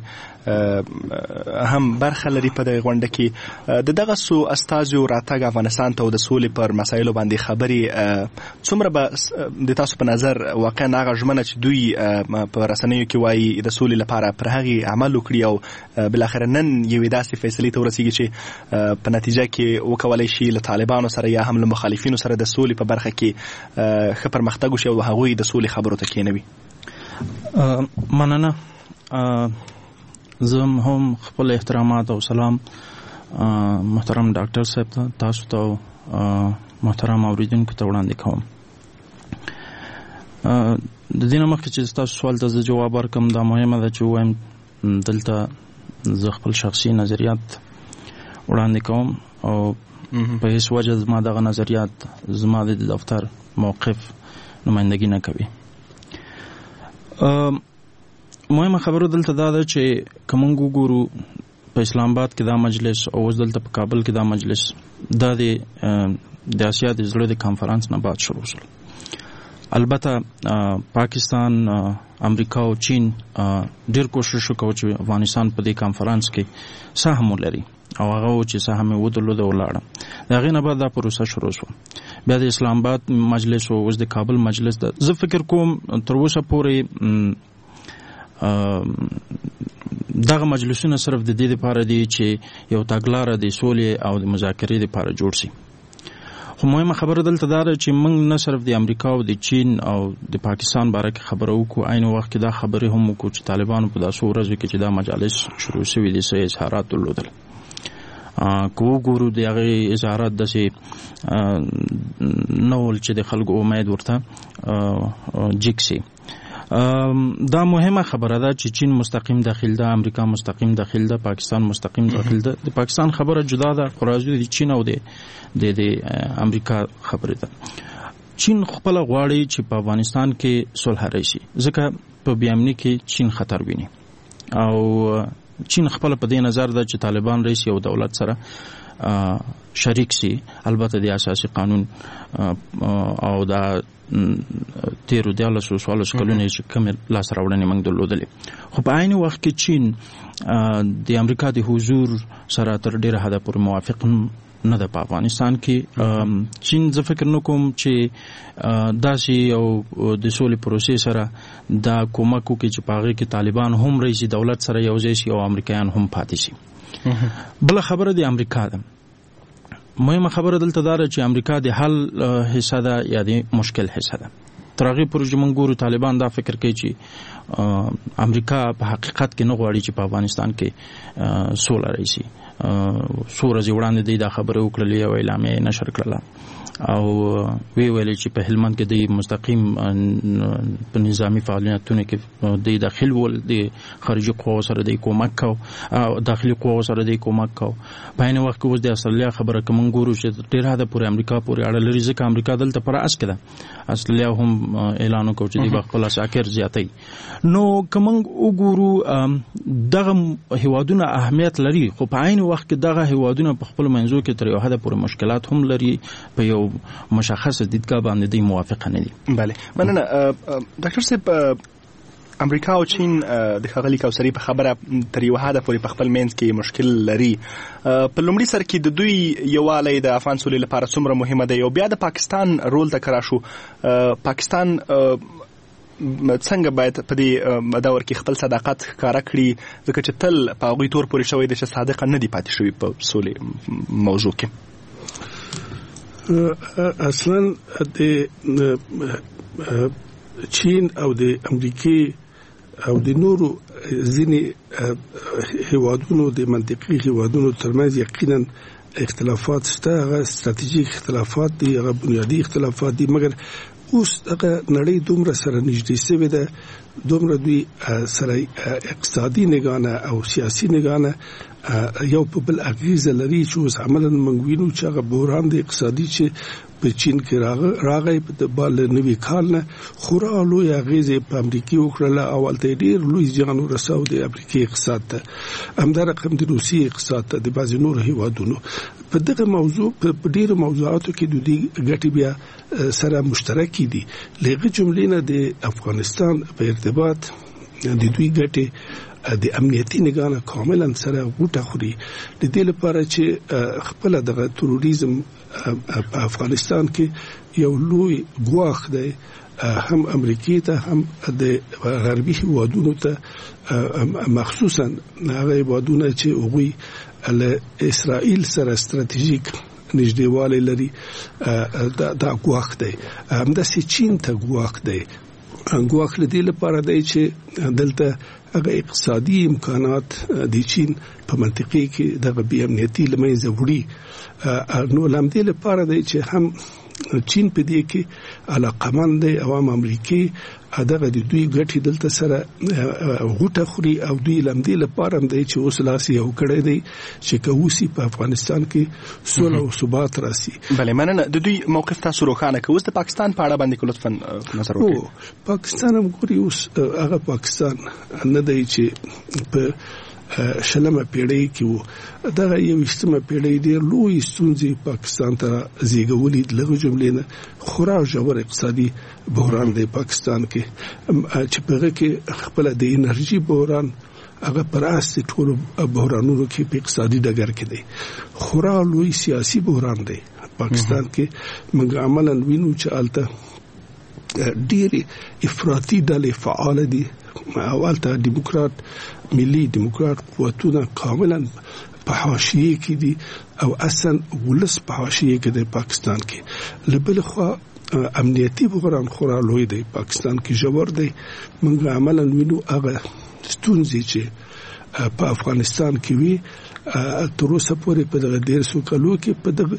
هم برخه لري په دغه غونډه کې. د دغه سو استازیو راتګ افغانستان ته د سولې پر مسایلو باندې خبرې څومره به د تاسو په نظر واقعا هغه ژمنه چې دوی په رسنیو کې وایي د سولې لپاره پر هغې عمل وکړي او بالاخره نن یوې داسې فیصلې ته ورسیږي چې په نتیجه کې وکولای شي له طالبانو سره یا هم له مخالفینو سره د سولې په برخه کې ښه پرمختګ وشي او هغوی د سولې خبرو ته کېنوي؟ مننه. زه هم خپل احترامات او سلام محترم ډاکټر صاحب ته، تاسو ته محترم اوریدونکو ته وړاندې کوم. د دې نه مخکې چې تاسو سوال ته زه جواب ورکړم، دا مهمه ده چې ووایم دلته زه خپل شخصي نظریات وړاندې کوم او په هیڅ وجه زما دغه نظریات زما د دفتر موقف نمایندګي نه کوي. مهمه خبره دلته دا ده چې که موږ وګورو په اسلام آباد کې دا مجلس او اوس دلته په کابل کې دا مجلس دا د آسیا د زړه د کانفرنس نه بعد شروع شول. البته پاکستان، امریکا او چین ډیر کوشش وکړ چې افغانستان په دې کانفرنس کې سهم ولري او هغه چې سهم یې ودرلود ولاړه. د هغې نه بعد دا پروسه شروع شوه. بیا د اسلام آباد مجلس او اوس د کابل مجلس ده. زه فکر کوم تر اوسه پورې دغه مجلسونه صرف د دې لپاره دي چې یو تګلاره د سولې او د مذاکرې لپاره جوړ شي. خو مهمه خبره دلته دا ده چې موږ نه صرف د امریکا او د چین او د پاکستان باره کې خبره وکړو، عین وخت کې دا خبرې هم وکړو چې طالبانو په داسې ورځو کې چې دا مجالس شروع شوي دي څه اظهارات درلودل. که وګورو د هغې اظهارات داسې نه ول چې د خلکو امید ورته جګ شي. دا مهمه خبره ده چې چین مستقیم داخل ده، امریکا مستقیم داخل ده، پاکستان مستقیم داخل ده. د پاکستان خبره جدا ده، خو راځي د چین او د امریکا خبره ده. چین خپل غواړي چې په افغانستان کې صلح راشي، ځکه په بیامني کې چین خطر ویني او چین خپل په دې نظر ده چې طالبان رئیس یو دولت سره شریک سي. البته د اساسي قانون او د 13 کلونه چې کوم لاس راوړنې موږ درلودلې، خو په عین وخت کې چین د امریکا د حضور سره تر ډیره حده پورې موافق نه ده په افغانستان کې. چین زه فکر نه کوم چې داسې او د سولې پروسې سره دا کومک وکړي چې په هغې کې طالبان هم رئیسي دولت سره یو ځای شي او امریکایان هم پاتې شي. بله خبره د امریکا ده. مهمه خبره دلته دا ده چې امریکا د حل حصه ده یا د مشکل حصه ده. تر هغې پورې چې موږ ګورو طالبان دا فکر کوي چې امریکا په حقیقت کې نه غواړي چې په افغانستان کې سوله راشي. څو ورځې وړاندې دوی دا خبره وکړلې او اعلامیه یې نشر کړله او ویل چې په هلمند کې دوی مستقیم په نظامی فعالیتونو کې دوی داخل ول، د خارجي قواو سره دوی کومک کو او داخلي قواو سره دوی کومک کو. په عین وخت کې اوس د اصلیا خبره کوم ګورو چې ډېر حد پورې امریکا پورې اړه لري، ځکه امریکا دلته پر اس کده اصلیا هم اعلان وکړ چې دوی خپل عساکر زیاتوي. نو کوم وګورو دغه هیوادونه اهمیت لري، خو په عین وخت کې دغه هیوادونه په خپل منځو کې تر یو حد پورې مشکلات هم لري، په یو مشخص دیدګاه باندې دوی موافقه نه دي. بله مننه ډاکټر صاحب. امریکا او چین د ښاغلي کوثري په خبره تر یو حده پورې په خپل منځ کې مشکل لري. په لومړي سر کې د دوی یووالی د افغان سولې لپاره څومره مهمه دی او بیا د پاکستان رول ته کرا شو. پاکستان څنګه باید په دې دور کې خپل صداقت ښکاره کړي، ځکه چې تل په هغوی تور پورې شوی دی چې صادقه نه دي پاتې شوي په سولې موضوع کې. اصلا د چین او د امریکای او د نورو ځینې هیوادونو د منطقي هیوادونو ترمنځ یقینا اختلافات شته. هغه ستراتیژیک اختلافات دي، هغه بنیادی اختلافات دي، مګر اوس هغه نړۍ دومره سره نږدې شوې ده، دومره دوی سره اقتصادي نگانه او سیاسي نگانه یو په بل اغیزه لري چې اوس عملاً موږ وینو چې هغه بحران د اقتصادي چې په چین کې راغی په بال نوي کال نه خورا لوی اغیزه په امریکا وکړله او هلته ډېر لوی زیان ورساو د امریکا اقتصاد ته، همدا رقم د روسیې اقتصاد ته، د بعضې نورو هیوادونو. په دغه موضوع په ډېرو موضوعاتو کې د دوی ګټې بیا سره مشترکې دي. له هغې جملې نه د افغانستان په ارتباط د دوی ګټې د امنیتي نگانه کاملا سره غوټه خوري، د دې لپاره چې خپل دغه تروریزم په افغانستان کې یو لوی ګواښ دی، هم امریکای ته هم د غربي هیوادونو ته، مخصوصا هغه هیوادونه چې هغوی له اسرائیل سره ستراتیژیک نږدېوالی لري. دا ګواښ دی. همداسې چین ته ګواښ دی. ګواښ له دې لپاره دی چې دلته هغه اقتصادي امکانات د چین په منطقه کې دغه بې امنیتي له منځه وړي. نو له همدې لپاره دی چې هم چین په دې کې علاقمند دی او هم امریکای دغه د دوی ګټې دلته سره غوټه خوري او دوی له همدې لپاره هم دی چې اوس لاس یو کړی دی چې که اوسي په افغانستان کې سوله او ثبات راسي. بله مننه. د دوی موقف تاسو روښانه که اوس د پاکستان په اړه باندې لطفا نظر وکړئ. پاکستان هم ګوري اوس هغه پاکستان نه دی چې په شلمه پیړۍ کې وو. دغه 21مه پیړۍ ډېر لوی ستونزې پاکستان ته زیږولي، د هغو جملې نه خورا ژور اقتصادي بحران دی پاکستان کې چې په هغه کې خپله د انرژي بحران هغه پر اس د ټولو بحرانونو کې په اقتصادي ډګر کې دی. خورا لوی سیاسي بحران دی پاکستان کې. موږ عملاً وینو چې هلته ډېرې افراطي ډلې فعاله دي او هلته ملي دیموکرات قوتونه کاملا په حاشیه کې دي او اصلا ولس په حاشیه کې دی پاکستان کې. له بل خوا امنیتي بحران خورا لوی دی پاکستان کې، ژور دی. موږ عملاً وینو هغه ستونزې چې په افغانستان کې وي تر اوسه پورې په دغه 150 کالو کې په دغه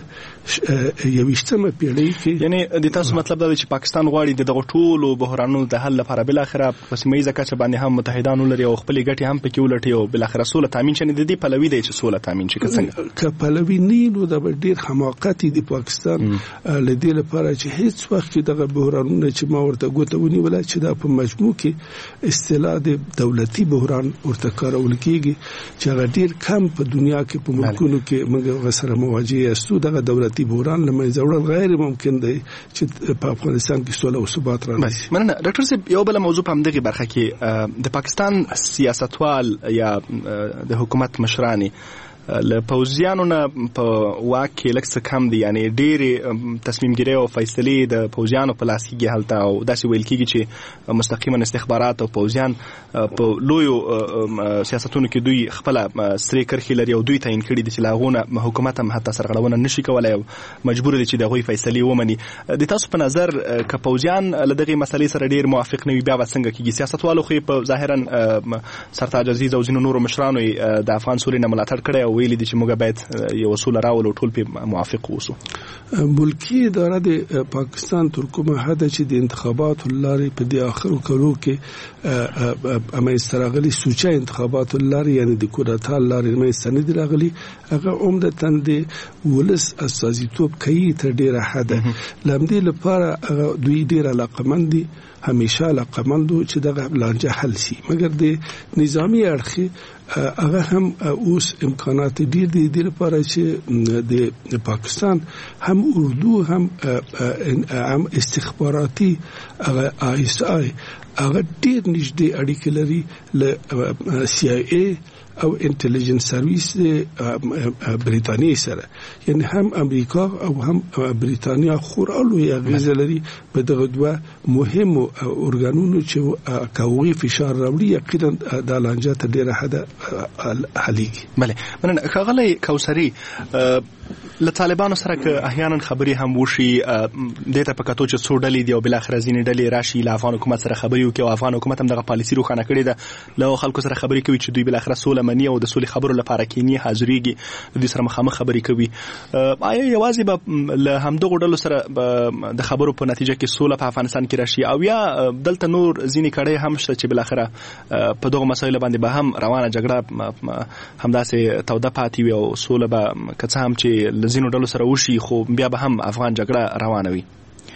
21مه پیړۍ کې، یعنی د تاسو مطلب دا دی چې پاکستان غواړي د دغه ټولو بحرانونو د حل لپاره بل اخره په سیمه ییزه کچه باندې هم متحدان ولري او خپل ګټې هم پکې ولټي او بل اخره سوله تامین شي. د دې پلوي دی چې سوله تامین شي. که پلوي نه نو دا ډېر حماقت دی پاکستان له دې لپاره چې هیڅ وخت دغه بحرانونه چې ما ورته ګوته ونیوله چې دا په مجموع کې اصطلاح د دولتي بحران ورته کارول کېږي چې هغه ډېر کم په دنیا کې په ملکونو کې موږ سره مواجه یاستو. دغه دولتي بحران له منځه وړل غیر ممکن دی چې په افغانستان کې سوله او ثبات راشي. مننه ډاکټر صاحب. یو بل موضوع په همدغه برخه کې د پاکستان سیاستوال یا د حکومت مشرانی له پوځیانو نه په واک کې لږ څه کم دي، یعنی ډېرې تصمیم ګیرۍ او فیصلې د پوځیانو په لاس کېږي هلته، او داسې ویل کېږي چې مستقیما استخبارات او پوځیان په لویو سیاستونو کې دوی خپله سرې کرښې لري او دوی تعین کړي دي چې له هغو نه حکومت هم حتی سرغړونه نشي کولی او مجبور دی چې د هغوی فیصلې ومني. د تاسو په نظر که پوځیان له دغې مسلې سره ډېر موافق نه وي بیا به څنګه کېږي؟ سیاستوالو خو یې په ظاهرا سرتاج عزیز او ځینو نورو مشرانو یې د افغان سولې نه ملاتړ کړی او ویلي دي چې موږ باید یو سوله راولو، ټول پې موافق اوسو. ملکی اداره د پاکستان تر کومه حده چې د انتخاباتو لارې په دې اخرو کلو کې امنځته راغلي سوچه انتخاباتو لارې یعنی د کودتا لارې امنځته نه دي راغلي، هغه عمدتاً د ولس استازیتوب کوي تر ډېره حده. له همدې لپاره دوی ډېر علاقمند دي، همیشه علاقمند وو چې دغه لانجه حل شي، مګر د نظامي اړخ هغه هم اوس امکانات ډېر دي د لپاره چې د پاکستان هم اردو هم استخباراتي هغه ISI هغه ډېر نږدې اړیکې لري له CIA او انټيليجنس سرویس د بریتانیا سره، یعنی هم امریکا او هم بریتانیا خورا لوی اغیزه لري په دغه دوه مهمو ارګانونو چې کوي فشار راوړي یقینا د لانجه ته ډیره حد حلیږي. بله مننه. ښاغلی کوثري، له طالبانو سره که احیانا خبرې هم وشي دې ته په کتو چې څو ډلې دي او بالاخره ځینې ډلې راشي له افغان حکومت سره خبرې وکړي او افغان حکومت هم دغه پالیسي روښانه کړې ده، له خلکو سره خبرې کوي چې دوی بالاخره سوله مني او د سولې خبرو لپاره کینی حاضرېږي، دوی سره مخامخ خبرې کوي. آیا یوازې به له همدغو ډلو سره د خبرو په نتیجه کې سوله په افغانستان کې راشي او یا دلته نور ځینې کړۍ هم شته چې بالاخره په دغو مسایلو باندې به هم روانه جګړه همداسې توده پاتې وي او سوله به که څه هم چې له ځینو ډلو سره وشي خو بیا به هم افغان جګړه روانه وي؟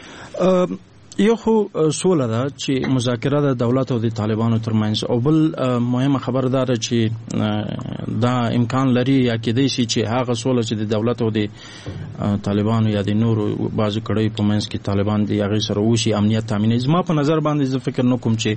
یو خو سوله ده چې مذاکره د دولت او د طالبانو ترمنځ، او بل مهمه خبر ده چې دا امکان لري یا کېدای شي چې هغه سوله چې د دولت او د طالبانو یا د نورو بعضو کړیو په منځ کې طالبان د هغې سره وشي امنیت تامینوي. زما په نظر باندې زه فکر نه کوم چې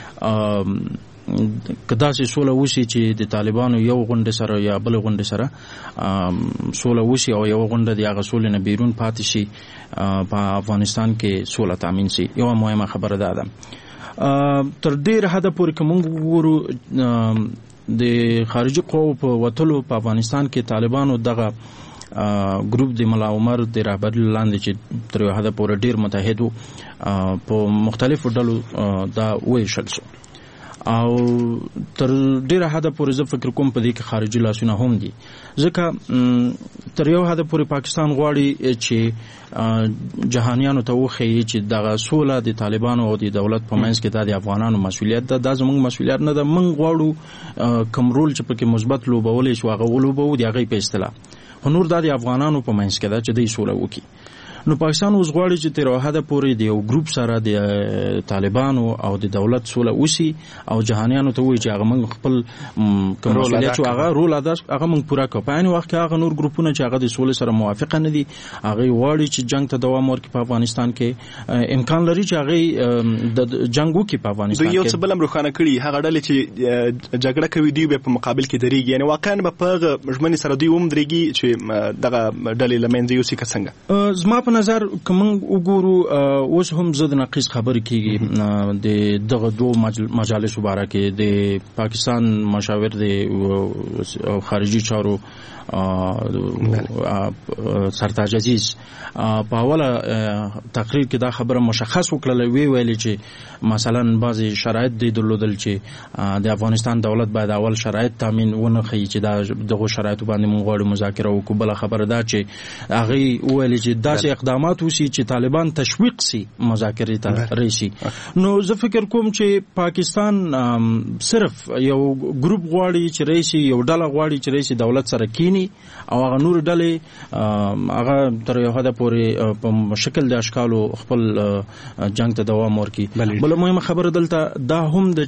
که داسې سوله وشي چې د طالبانو یو غونډه سره یا بل غونډه سره سوله وشي او یو غونډه د هغه سولې نه بیرون پاتې شي په افغانستان کې سوله تامین شي. یو مهمه خبره ده تر ډېر حده پورې که موږ وګورو د خارجي قواو په وتلو په افغانستان کې طالبانو دغه ګروپ د ملا عمر د رهبرۍ لاندې چې تر یو حده پورې ډېر متحد و په مختلفو ډلو دا وویشل شو او تر ډیره حده پورې زه فکر کوم په دې کې خارجي لاسونه هم دي، ځکه تر یو حده پورې پاکستان غواړي چې جهانیانو ته وښیي چې دغه سوله د طالبانو او د دولت په منځ کې دا د افغانانو مسؤلیت ده، دا زموږ مسؤلیت نه ده. موږ غواړو کوم رول چې پکې مثبت لوبولی شو هغه ولوبوو د هغې په اصطلاح، خو نور دا د افغانانو په منځ کې ده چې دوی سوله وکړي. نو پاکستان اوس غواړي چې تر حده پورې د یو ګروپ سره د طالبانو او د دولت سوله وشي او جهانیانو ته وایي چې هغه موږ خپل کوم مسؤلیت چې هغه رول ادا هغه موږ پوره کړو. په عین وخت کې هغه نور ګروپونه چې هغه د سولې سره موافقه نه دي هغه غواړي چې جنگ ته دوام ورکړي په افغانستان کې، امکان لري چې هغه د جنگ وکړي په افغانستان کې. دوی یو څه بل هم روښانه کړي، هغه ډلې چې جګړه کوي دوی به په مقابل کې درېږي، یعنی واقعا به په هغه ژمنې سره دوی هم درېږي چې دغه ډلې له منځه یوسي که څنګه؟ زما په نظر که موږ وګورو اوس هم زه د نقیض خبرې کېږي د دغه دوو مجالسو باره کې د پاکستان مشاور د خارجي چارو سرتاج عزیز په اوله تقریر کې دا خبره مشخص وکړله، ویلې چې مثلا بعضې شرایط دی درلودل چې د افغانستان دولت باید اول شرایط تامین ونه ښیي چې دغو شرایطو باندې موږ غواړو مذاکره وکړو. بله خبره دا چې هغې وویلې چې داسې اقدامات وشي چې طالبان تشویق سي مذاکرې ته راشي. نو زه فکر کوم چې پاکستان صرف یو ګروپ غواړي چې راشي، یو ډله غواړي چې راشي دولت سره کینی او هغه نور ډلې هغه تر یو حد پورې په شکل د اشکالو خپل جنگ ته دوام ورکړي. بل مهمه خبره دلته دا هم ده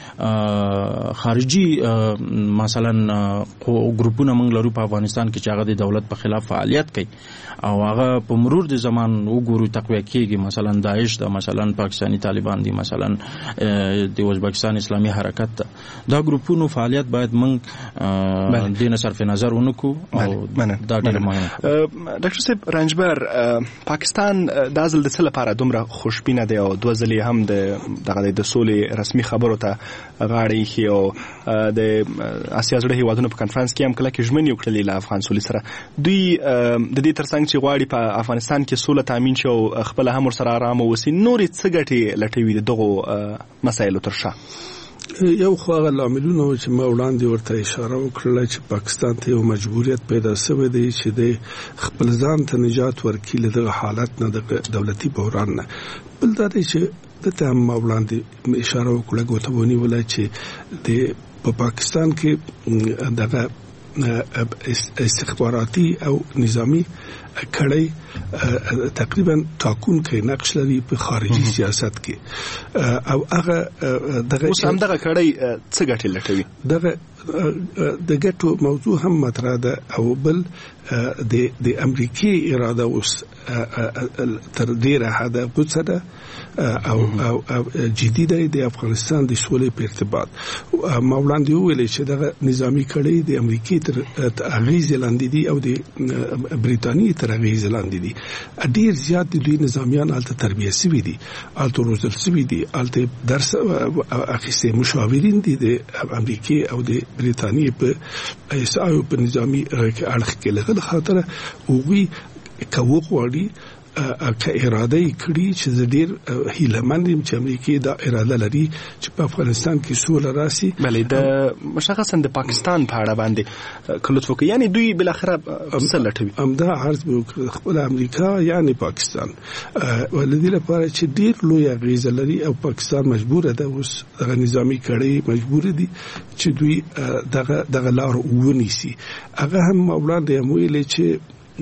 چې خارجي مثلا ګروپونه موږ لرو په افغانستان کې چې هغه د دولت په خلاف فعالیت کوي او هغه په مرور د زمان وګورو تقویه کیږي. مثلا داعش ده، مثلا پاکستانی طالبان دي، مثلا د ازبکستان اسلامي حرکت ده. دا ګروپونو فعالیت باید موږ دینه صرف نظر ونکو او دا ډېر مهم. ډاکټر صاحب رنجبر، پاکستان د ازل د څه لپاره دومره خوشبینه دی او دوه ځلې هم د سولې رسمي خبرو ته غاړه ایښي او د اسیا زړه هیوادونو په کنفرانس کې هم کله کې ژمنې وکړلې له افغان سولې سره. دوی د دې ترڅنګ چې غواړي په افغانستان کې سوله تامین شي او خپل هم ورسره آرام وسی، نورې څه ګټې لټوي د دغو مسایلو تر شا؟ یو خو هغه لاملونه چې ما وړاندې ورته اشاره وکړله چې پاکستان ته یو مجبوریت پیدا شوی دی چې د خپل ځان ته نجات ورکړي له دغه حالت نه، د دولتي بحران نه. بل دا دی چې دته هم ما وړاندې اشاره وکړه ګوته ونیوله چې په پاکستان کې دغه استخباراتي او نظامی کړي تقریبا ټاکونکی نقش لري په خارجي سیاست کې او هغه دغه اوس هم دغه کړي څه ګټې لټوي. دغه د ګټو موضوع هم مطرح ده او بل د امریکای اراده اوس تر ډیره حده بوڅه ده او جدي ده د افغانستان د سولې په ارتباط. ما وړاندې ویل چې دغه نظامی کړي د امریکای تر اغیز لاندې دي او د برېټانیا تر اغیز لاندې دي. ډیر زیات د دوی نظامیان الته تربیه شوي دي، الته روزل شوي دي، الته درس اخیستي مشاورین دي د امریکای او د برېټانیا په ایسایو په نظامی اړخ کې لغه خاطر وګي کوغوړي که اراده یې کړی چې ډېر هیلهمند یم چې امریکا دا اراده لري چې په افغانستان کې سوله راسي. بلې د مشخصا د پاکستان په اړه باندې کلوت وکړي، یعنی دوی بل اخره څه لټوي؟ همدا عرض به خپل امریکا یعنی پاکستان ولدي لپاره چې ډېر لوی اغیزه لري او پاکستان مجبور ده اوس دغه نظامی کړي مجبور دي چې دوی دغه لار ونیسي. هغه هم وړاندې هم ویلي چې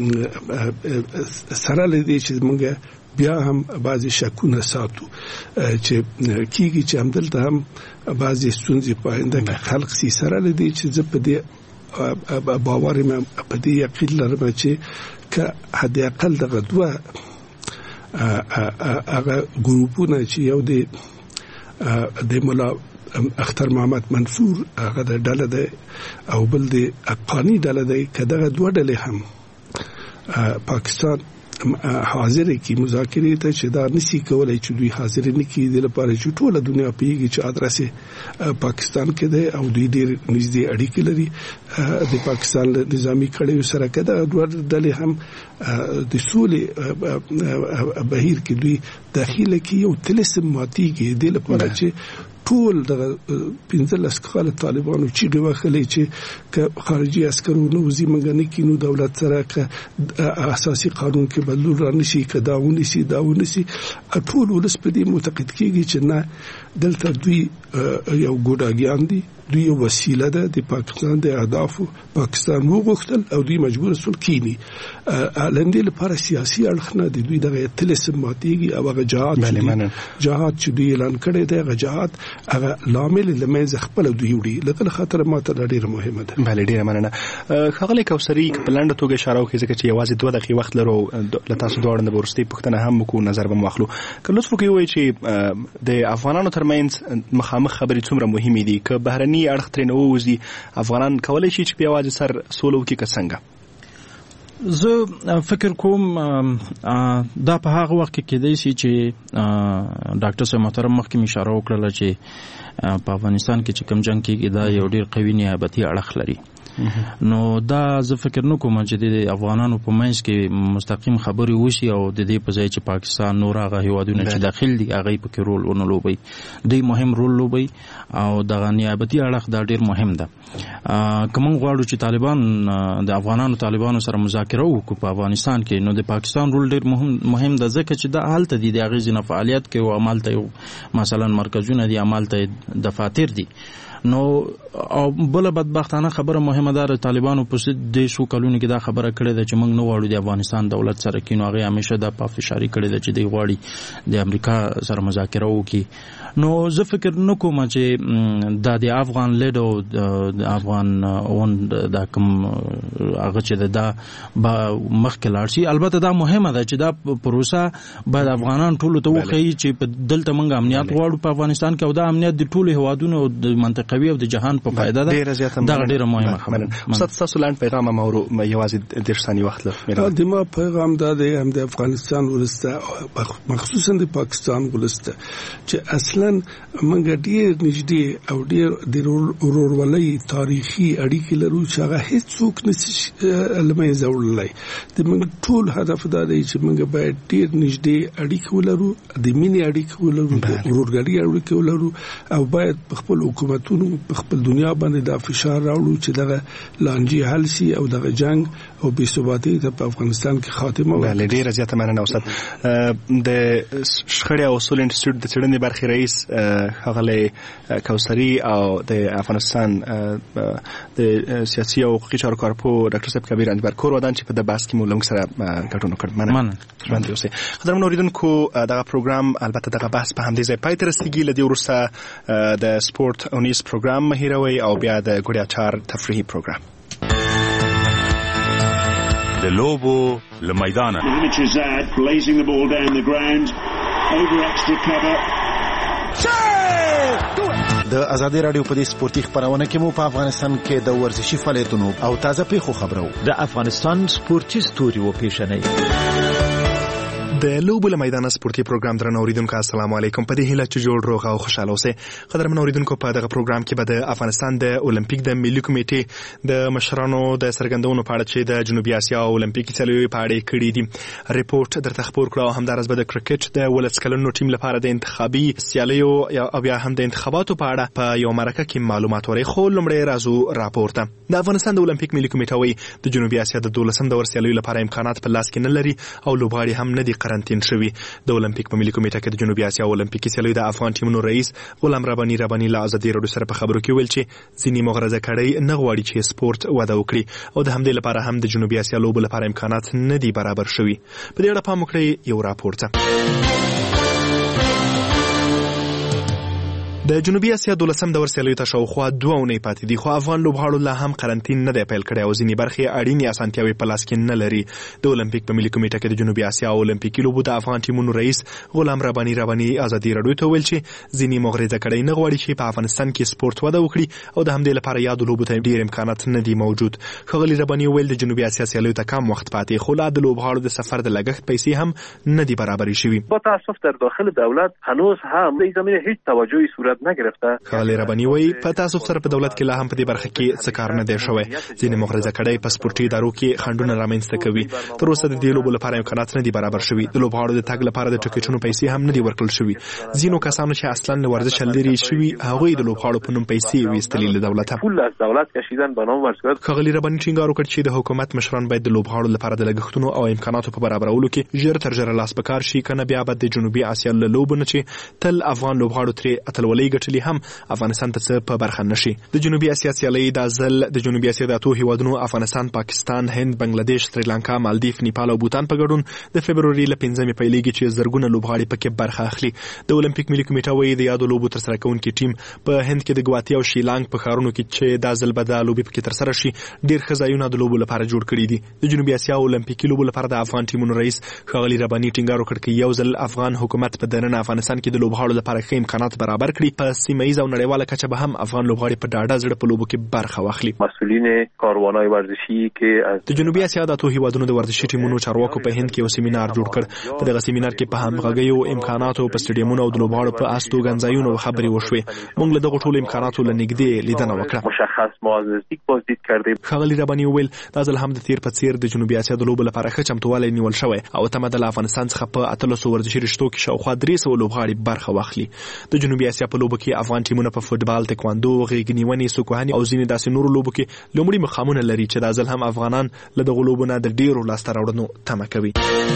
سره لدی چې موږ بیا هم بعضی شکونه ساتو چې کیږي چې همدلته هم بعضی ستونزې په آینده کې خلق سي. سره لدی چې زه په دې باور مې په دې یقین لرم چې که حد اقل دغه دوه هغه ګروپونه چې یو د مولا اختر محمد منصور هغه د ډله دی او بل د افغاني ډله دی، که دغه دوه ډلې هم پاکستان حاضر کی مذاکرې ته چې دا نسی کولای چې دوی حاضر نه کی د لپاره چې ټوله دنیا پیږي چې ادرسه پاکستان کې ده او دوی ډېر نږدې اړیکې لري د پاکستان نظامی کړي سره کده دوه ډلې هم د سولې بهیر کې دوی داخله کې یو تلسم ماتي کې د لپاره چې ټول د 15 کال طالبانو چې غوښلې چې خارجي عسکرو نو وزي منګنې کې نو دولت سره اساسي قانون کې بدلون رانشي کداونی سي ټول ولس په دې معتقد کېږي چې نه دلته دوی یو ګوډاګیان دي، دوی یو وسیله ده د پاکستان د اهدافو. پاکستان وغوښتل او دوی مجبور سول کینی لاندې لپاره سیاسي اړخ نه دي. دوی دغه تلسم ماتيږي او هغه جهاد چې دوی اعلان کړی دی هغه جهاد هغه لامل لمنځ خپل دوی وړي لکه خاطر ماته ډیره مهمه ده. بله ډیره مننه. خغلی کوثری په لنډه توګه اشاره وکړي ځکه چې یوازې 2 دقیقې وخت لرو له تاسو دواړو نه ورستي پوښتنه هم وکړو نظر به واخلو. که لطف وکړئ وایي چې د افغانانو ترمنځ مخامخ خبرې څومره مهمې دي، که بهرني اړخ ترې نه ووځي افغانان کولی شي چې په یوازې سر سوله وکړي که څنګه؟ زه فکر کوم دا په هغه وخت کې کېدای شي چې ډاکټر صاحب محترم مخکې اشاره وکړله چې په افغانستان کې چې کوم جنگ کېږي دا یو ډېر قوي نیابتي اړخ لري نو دا زه فکر نه کوم چې د افغانانو په منځ کې مستقیم خبري وشي او د دې په ځای چې پاکستان نور هغه هیوادونه چې داخل دي هغه پکې رول ونه لوبي دوی مهم رول لوبي او د نیابتي اړخ دا ډیر مهم ده. کوم غواړو چې طالبان د افغانانو طالبانو سره مذاکره وکړي په افغانستان کې نو د پاکستان رول ډیر مهم ده ځکه چې د حالت دي د غیزنه فعالیت کې او عمل ته مثلا مرکزونه دي عمل ته دفاتر دي. نو او بل بدبختانه خبره مهمه ده طالبانو په دې شو کلونو کې دا خبره کړې ده چې موږ نه غواړو د افغانستان دولت سره کینو هغه همیشه د پافشاری کړې ده چې دی غواړي د امریکا سره مذاکره وکړي. نو زه فکر نه کوم چې د افغان لید او د افغان اون د کوم هغه چې دا مخکې لاړ شي. البته دا مهمه ده چې دا پروسه باید افغانان ټول ته وخی چې په دلته موږ امنیت غواړو په افغانستان کې او دا امنیت د ټولو هوادونو او د منطقوي او د جهان په فائدہ ده. دا ډیره مهمه خبره. استاد تاسو لاند پیغام مورو یوازې د ثاني وخت لپاره د ما پیغام دا دی هم د افغانستان ولسته مخصوصا د پاکستان ولسته چې اصلا موږ ډیر نږدې او ډیر د ورورولۍ تاریخي اړیکې لرو چې هغه هیڅوک نشي لمه زولای. د موږ ټول هدف دا دی چې موږ باید ډیر نږدې اړیکې ولرو د مینې اړیکې ولرو د ورورګلوۍ اړیکې ولرو او باید خپل حکومتونو په خپل دنیا باندې دا فشار راوړو چې دغه لانجې حل شي او دغه جنگ او بې ثباتۍ ته په افغانستان کې خاتمه ورکړي. بله ډیره زیاته مننه استاد. د شخړې او اصول انسټیټیوټ د څېړنې برخې رئیس ښاغلی کوثري او د افغانستان د سیاسي او حقوقي چارو کارپوه ډاکټر صاحب کبیر انجبر کور ودان چې په د بحث کې مو لږ سره ګډون وکړ. مننه. ژوندي اوسئ. قدرمنو اوریدونکو دغه پروګرام البته دغه بحث په همدې ځای پای ته رسیږي. له دې وروسته د سپورت اونیز پروګرام مهیروي او بیا د ګوډیا چار تفریحي پروګرام د لوبو له میدانه د ازادي رادیو په دې سپورتي خبرونه کې مو په افغانستان کې د ورزشي فعالیتونو او تازه پیښو خبرو د افغانستان سپورتي ستوري و پیښنې د لوبو له میدانه سپورتي پروګرام درنو اوریدونکو السلام علیکم. په دې هیله چې جوړ روغ او خوشاله اوسئ. قدرمن اوریدونکو په دغه پروګرام کې به د افغانستان د اولمپیک د ملي کمیټې د مشرانو د سرګندونو په اړه چې د جنوبي اسیا اولمپیک سیالیو په اړه کړي دي ریپورت درته خبر کړو. همدارس به د کرکټ د ولس کلنو ټیم لپاره د انتخابي سیالیو او بیا هم د انتخاباتو په اړه په یو مرکه کې معلومات ورکړي. خو لومړی راځو راپورته. د افغانستان د اولمپیک ملي کمیټه وایي د جنوبي اسیا د 12م دور سیالیو لپاره امکانات په لاس کې نه لري او لوبغاړي هم نه دي قرنطین شوي. د اولمپیک په ملي کمیټه کې د جنوبي اسیا اولمپیکي سیالیو د افغان ټیمونو رئیس غلام رباني له ازادي رادیو سره په خبرو کې ویل چې ځینې مغرضه کړي نه غواړي چې سپورت وده وکړي او د همدې لپاره هم د جنوبي اسیا لوبو لپاره امکانات نه دي برابر شوي. په دې اړه پام وکړئ یو راپورته. د جنوبي اسیا 12م دور سیالیو ته شاوخوا 2 اونۍ پاتې دي خو افغان لوبغاړو لا هم قرنطین نه دی پیل کړی او ځینې برخې اړینې اسانتیاوې په لاس کې نه لري. د اولمپیک په ملي کمیټه کې د جنوبي اسیا اولمپیکي لوبو د افغان ټیمونو رئیس غلام رباني ازادي رادیو ته ویل چې ځینې مغرضه کړي نه غواړي چې په افغانستان کې سپورت وده وکړي او د همدې لپاره یاد لوبو ته ډیر امکانات نه دي موجود. ښاغلي رباني ویل د جنوبي اسیا سیالیو ته کم وخت پاتې خو لا د لوبغاړو د سفر د لګښت پیسې هم نه دي برابرې شوي. با تاسف در داخل دولت هنوز هم در زمینه هیچ توجهی صورت نگرفته. ښاغلی رباني وایي په تاسف سره په دولت کې لا هم په دې برخه کې څه کار نه دی شوی. ځینې مغرضه کړی په سپورتي ادارو کې خنډونه رامنځته کوي. تر اوسه د دې لوبو لپاره امکانات نه دي برابر شوي. د لوبغاړو د تګ لپاره د ټکټونو پیسې هم نه دي ورکړل شوي. ځینو کسانو چې اصلا له ورزش لرې شوي هغوی د لوبغاړو په نوم پیسې ویستلې له دولته. پول از دولت کشیدن به نام ورزشکار. ښاغلی رباني ټینګار وکړ چې د حکومت مشران باید د لوبغاړو لپاره د لګښتونو او امکاناتو په برابرولو کې ژر تر ژره لاس په کار شي کنه بیا به د جنوبي اسیا له لوبو نه چې تل افغان لوبغاړو ترې اتلولۍ ګټلي هم افغانستان ته په برخه نشي. د جنوبي اسیا سیالۍ د ځل د جنوبي اسیا د اتو هیوادونو افغانستان، پاکستان، هند، بنگلاديش، سریلانکا، مالدیف، نیپال او بوتان په ګډون د فبروري ل 15 پیلېږي چې زرګونه لوبغاړي پکې برخه اخلي. د اولمپیک ملي کمیټه وایي د یادو لوبو ترسره کوونکي ټیم په هند کې د ګواتیا او شیلانګ په ښارونو کې چې د ځل به د لوبې پکې ترسره شي ډیر ښه ځایونه د لوبو لپاره جوړ کړي دي. د جنوبي اسیا اولمپیکي لوبو لپاره د افغان ټیمونو رئیس ښاغلي رباني ټینګار وکړ چې یو ځل افغان حکومت په دننه افغانستان کې د لوبغاړو لپاره ښه امکانات برابر کړي په سیمه ییزه او نړیواله کچه به هم افغان لوبغاړي په ډاډه زړه په لوبو کې برخه واخلي. مسؤلین کاروانهای ورزشی که د جنوبي اسیا د اتو هیوادونو د ورزشي ټیمونو چارواکو په هند کې یو سیمینار جوړ کړ. په دغه سیمینار کې په همغږیو امکاناتو په سټیډیمونو او د لوبغاړو په استوګنځایونو خبرې وشوې. موږ له دغه ټولو امکاناتو له نږدې لیدنه وکړه. مشخص ما از نزدیک بازدید کردیم. ښاغلي رباني وویل دا ځل هم د تیر په څیر د جنوبي اسیا د لوبو لپاره ښه چمتووالی نیول شوی او تمه ده له افغانستان څخه په 1300 ورزشي رشتو کې شاوخوا 300 لوبغاړي برخه واخلي. د جنوبي اسیا په لوبو کې افغان ټیمونه په فوتبال، تکواندو، غېږنیونې، سوکوهنې او ځینې داسې نورو لوبو کې لومړي مقامونه لري چې دا ځل هم افغانان له دغو لوبو نه د ډېرو لاسته راوړنو تمه کوي.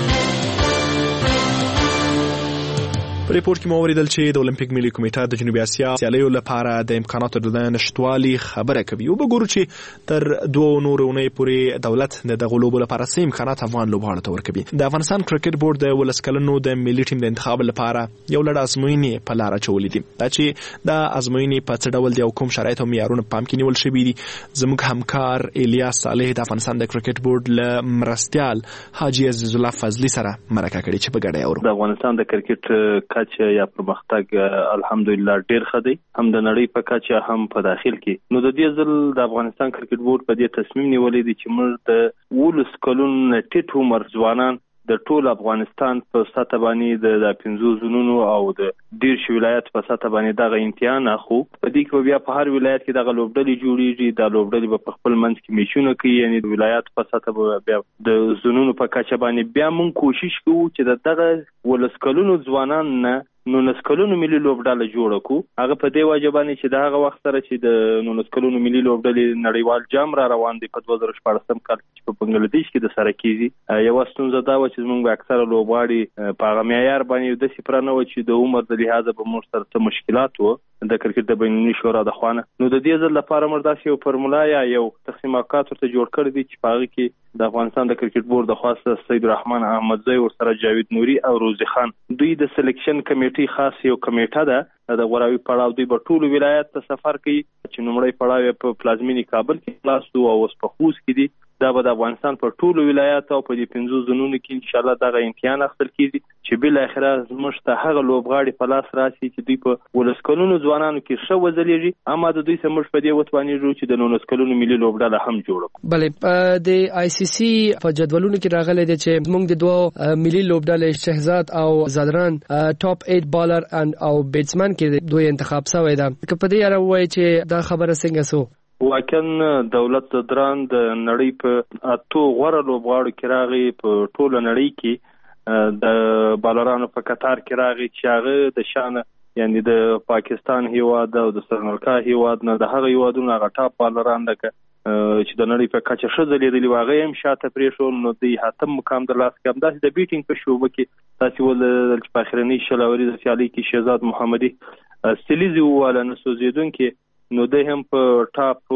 په ریپورت کې مو اوریدل چې د اولمپیک ملي کمیټه د جنوبي اسیا سیالیو لپاره د امکاناتو د نشټوالي خبره کوي. او وګورو چې تر 2 نورو اونۍ پورې دولت د دغه لوبو لپاره څه امکانات افغان لوبغاړو ته ورکوي. د افغانستان کرکټ بورډ د 12 کلنو د ملي ټیم د انتخاب لپاره یو لړ ازموینې په لار اچولې دي. دا چې د ازموینې په څه ډول دي او کوم شرایط او معیارونه پام کې نیول شوي دي، زموږ همکار الیاس صالح د افغانستان د کرکټ بورډ له مرستیال حاجی عزیز الله فضلی سره مرکه کړې چې په ګډه اورو. د افغانستان د کرکټ کچه یا پرمختګ الحمدلله ډیر ښه دی، هم د نړۍ په کچه هم په داخل کې. نو د دې ځل د افغانستان کرکټ بورډ په دې تصمیم نیولې دی چې موږ د 12 کلونو ټیټ عمر ځوانان د ټول افغانستان په سطح باندې د 15 زونونو او د 10 ولایت په سطح باندې دغه امتحان اخو. په دې کې بیا په هر ولایت کې دغه لوبډلې جوړیږي. د لوبډلې په خپل منځ کې میشونه کوي، یعنی د ولایت په سطح بیا د زونونو په کچه باندې بیا موږ کوشش کوو چې دغه 12 کلونو ځوانان نه 19 کلونو ملي لوبډله جوړ کړو. هغه په دې وجه باندې چې دغه وخت سره چې د 19 کلونو ملي لوبډلې نړیوال جام را روان دی په 2014 کال چې په بنگلاديش کې د سره کیږي. یو ستونزه دا و چې موږ اکثره لوبغاړي په هغه معیار باندې د صفر نه و چې د عمر د لحاظه به موږ سره څه مشکلات وو د کرکټ د بینالمللي شورا د خوانه. نو د دې ځل لپاره موږ داسې یو فرمولا یا یو تقسیم اوقات ورته جوړ کړی دی چې په هغه کې د افغانستان د کرکټ بورډ د خاصه سید الرحمن احمدزی او سره جاوید نوري او روزي خان دوی د سلیکشن کمیټې خاص یو کمیټه ده د غوراوي پړاو دوی په ټولو ولایت ته سفر کوي چې نومړی پړاو په پلازمینی کابل کې خلاص او اوس په خوست کې دي. دا به د افغانستان په ټولو ولایت او په دې 15 زونونو کې ان شاء الله دغه امتحان اخیستل کیږي چې بل اخره زموږ ته هغه لوبغاړي په لاس راشي چې دوی په 12 کلونو ځوانانو کې ښه وځلېږي. اما د دوی سمج په دې وتوانیږي چې د 19 کلونو ملي لوبډله هم جوړ کړو. بلې د آی سی سی په جدولونو کې راغلي دي چې موږ د دوه ملي لوبډلې شهزاد او زادران ټاپ 8 بالر او بیټسمن کې دوی انتخاب شوی ده. که په دې اړه وایي چې دا خبره څنګه سو؟ واکن دولت دران د نړۍ په اتو غوړه لوبغاړو کې راغی په ټوله نړۍ کې د بالرانو په قطار کې راغی چې هغه د شان یعنی د پاکستان هیواد او د سرنلکا هیواد نه د هغه هیوادونو هغه ټاپ بالران دغه چې د نړۍ په کچه ښه ځلېدلی واغې هم شاته پرې شو. نو د هاتم مقام د لاس کم داسې د بیټینګ په شوبه کې تاسو ول چې په اخرنی شلاوري د سیالي کې شهزاد محمدي سلیزي واله نسوزیدون کې نو د هم په ټاپ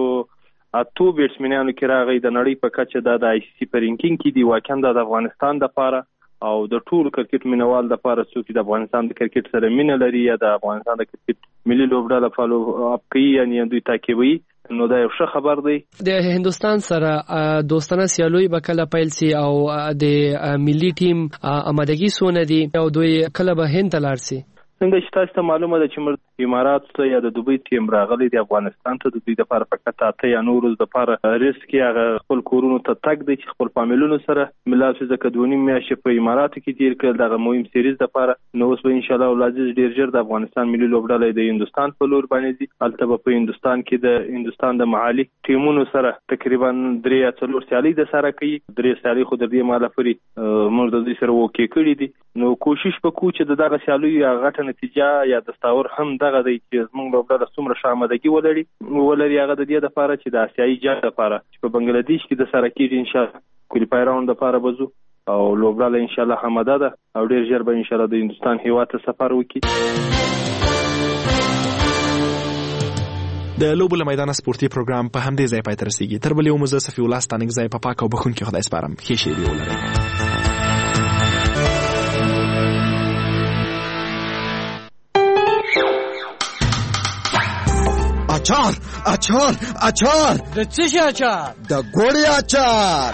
اتو بیټسمنانو کې راغی د نړۍ په کچه د آی سی سی په رینکینګ کې دی. واکن د افغانستان د لپاره او د ټول کرکټ مینوال د لپاره څوک د افغانستان د کرکټ سره مینه لري یا د افغانستان د کرکټ ملي لوبډله فالو اپ کوي یعنی دوی تعقیبوي نو دا یو ښه خبر دی. د هندستان سره دوستانه سیالي به کله پیل سي او د ملي ټیم آمادګي سونه دي او دوی کله به هند ته لاړ سي. څنګه چې تاسو ته معلومه ده چې موږ امارات ته یا د دوبۍ ټیم راغلي د افغانستان ته د دوی لپاره فقط اته یا نور د لپاره ریسک هغه خپل کورونو ته تګ دی چې خپل فامیلونو سره ملال څه ځکه دونی میاشتې په امارات کې تیر کړل دغه مهم سیریز د لپاره. نو اوس به ان شاء الله ولادیز ډیر ژر د افغانستان ملي لوبډله د هندستان په لور باندې دي. البته په هندستان کې د هندستان د محلي ټیمونو سره تقریبا 3 یا 4 سیالي د سره کوي. 3 سیالي خو د دې مالا پوری موږ د دې سره وکړي کړی دي. نو کوشش وکړو چې دغه سیالي غټه نتیجه یا دستاور هم دغه دی چې موږ لوبډله څومره شامدګي ولري هغه د دې لپاره چې د آسیایي جام لپاره چې په بنگلاديش کې د سره کېږي ان شاء الله کوالیفای راوند لپاره بزو او لوبډله ان شاء الله همدا ده او ډیر ژر به ان شاء الله د هندستان هیواد ته سفر وکړي. د لوبو له میدان سپورتي پروګرام په همدې ځای پای ته رسیږي. تر بل یو مزه صفي الله ستانک ځای په پاک او بخون کې خدای سپارم. ښه شی دی ولرئ. اچار اچار اچار د څه شي اچار؟ د ګوړې اچار.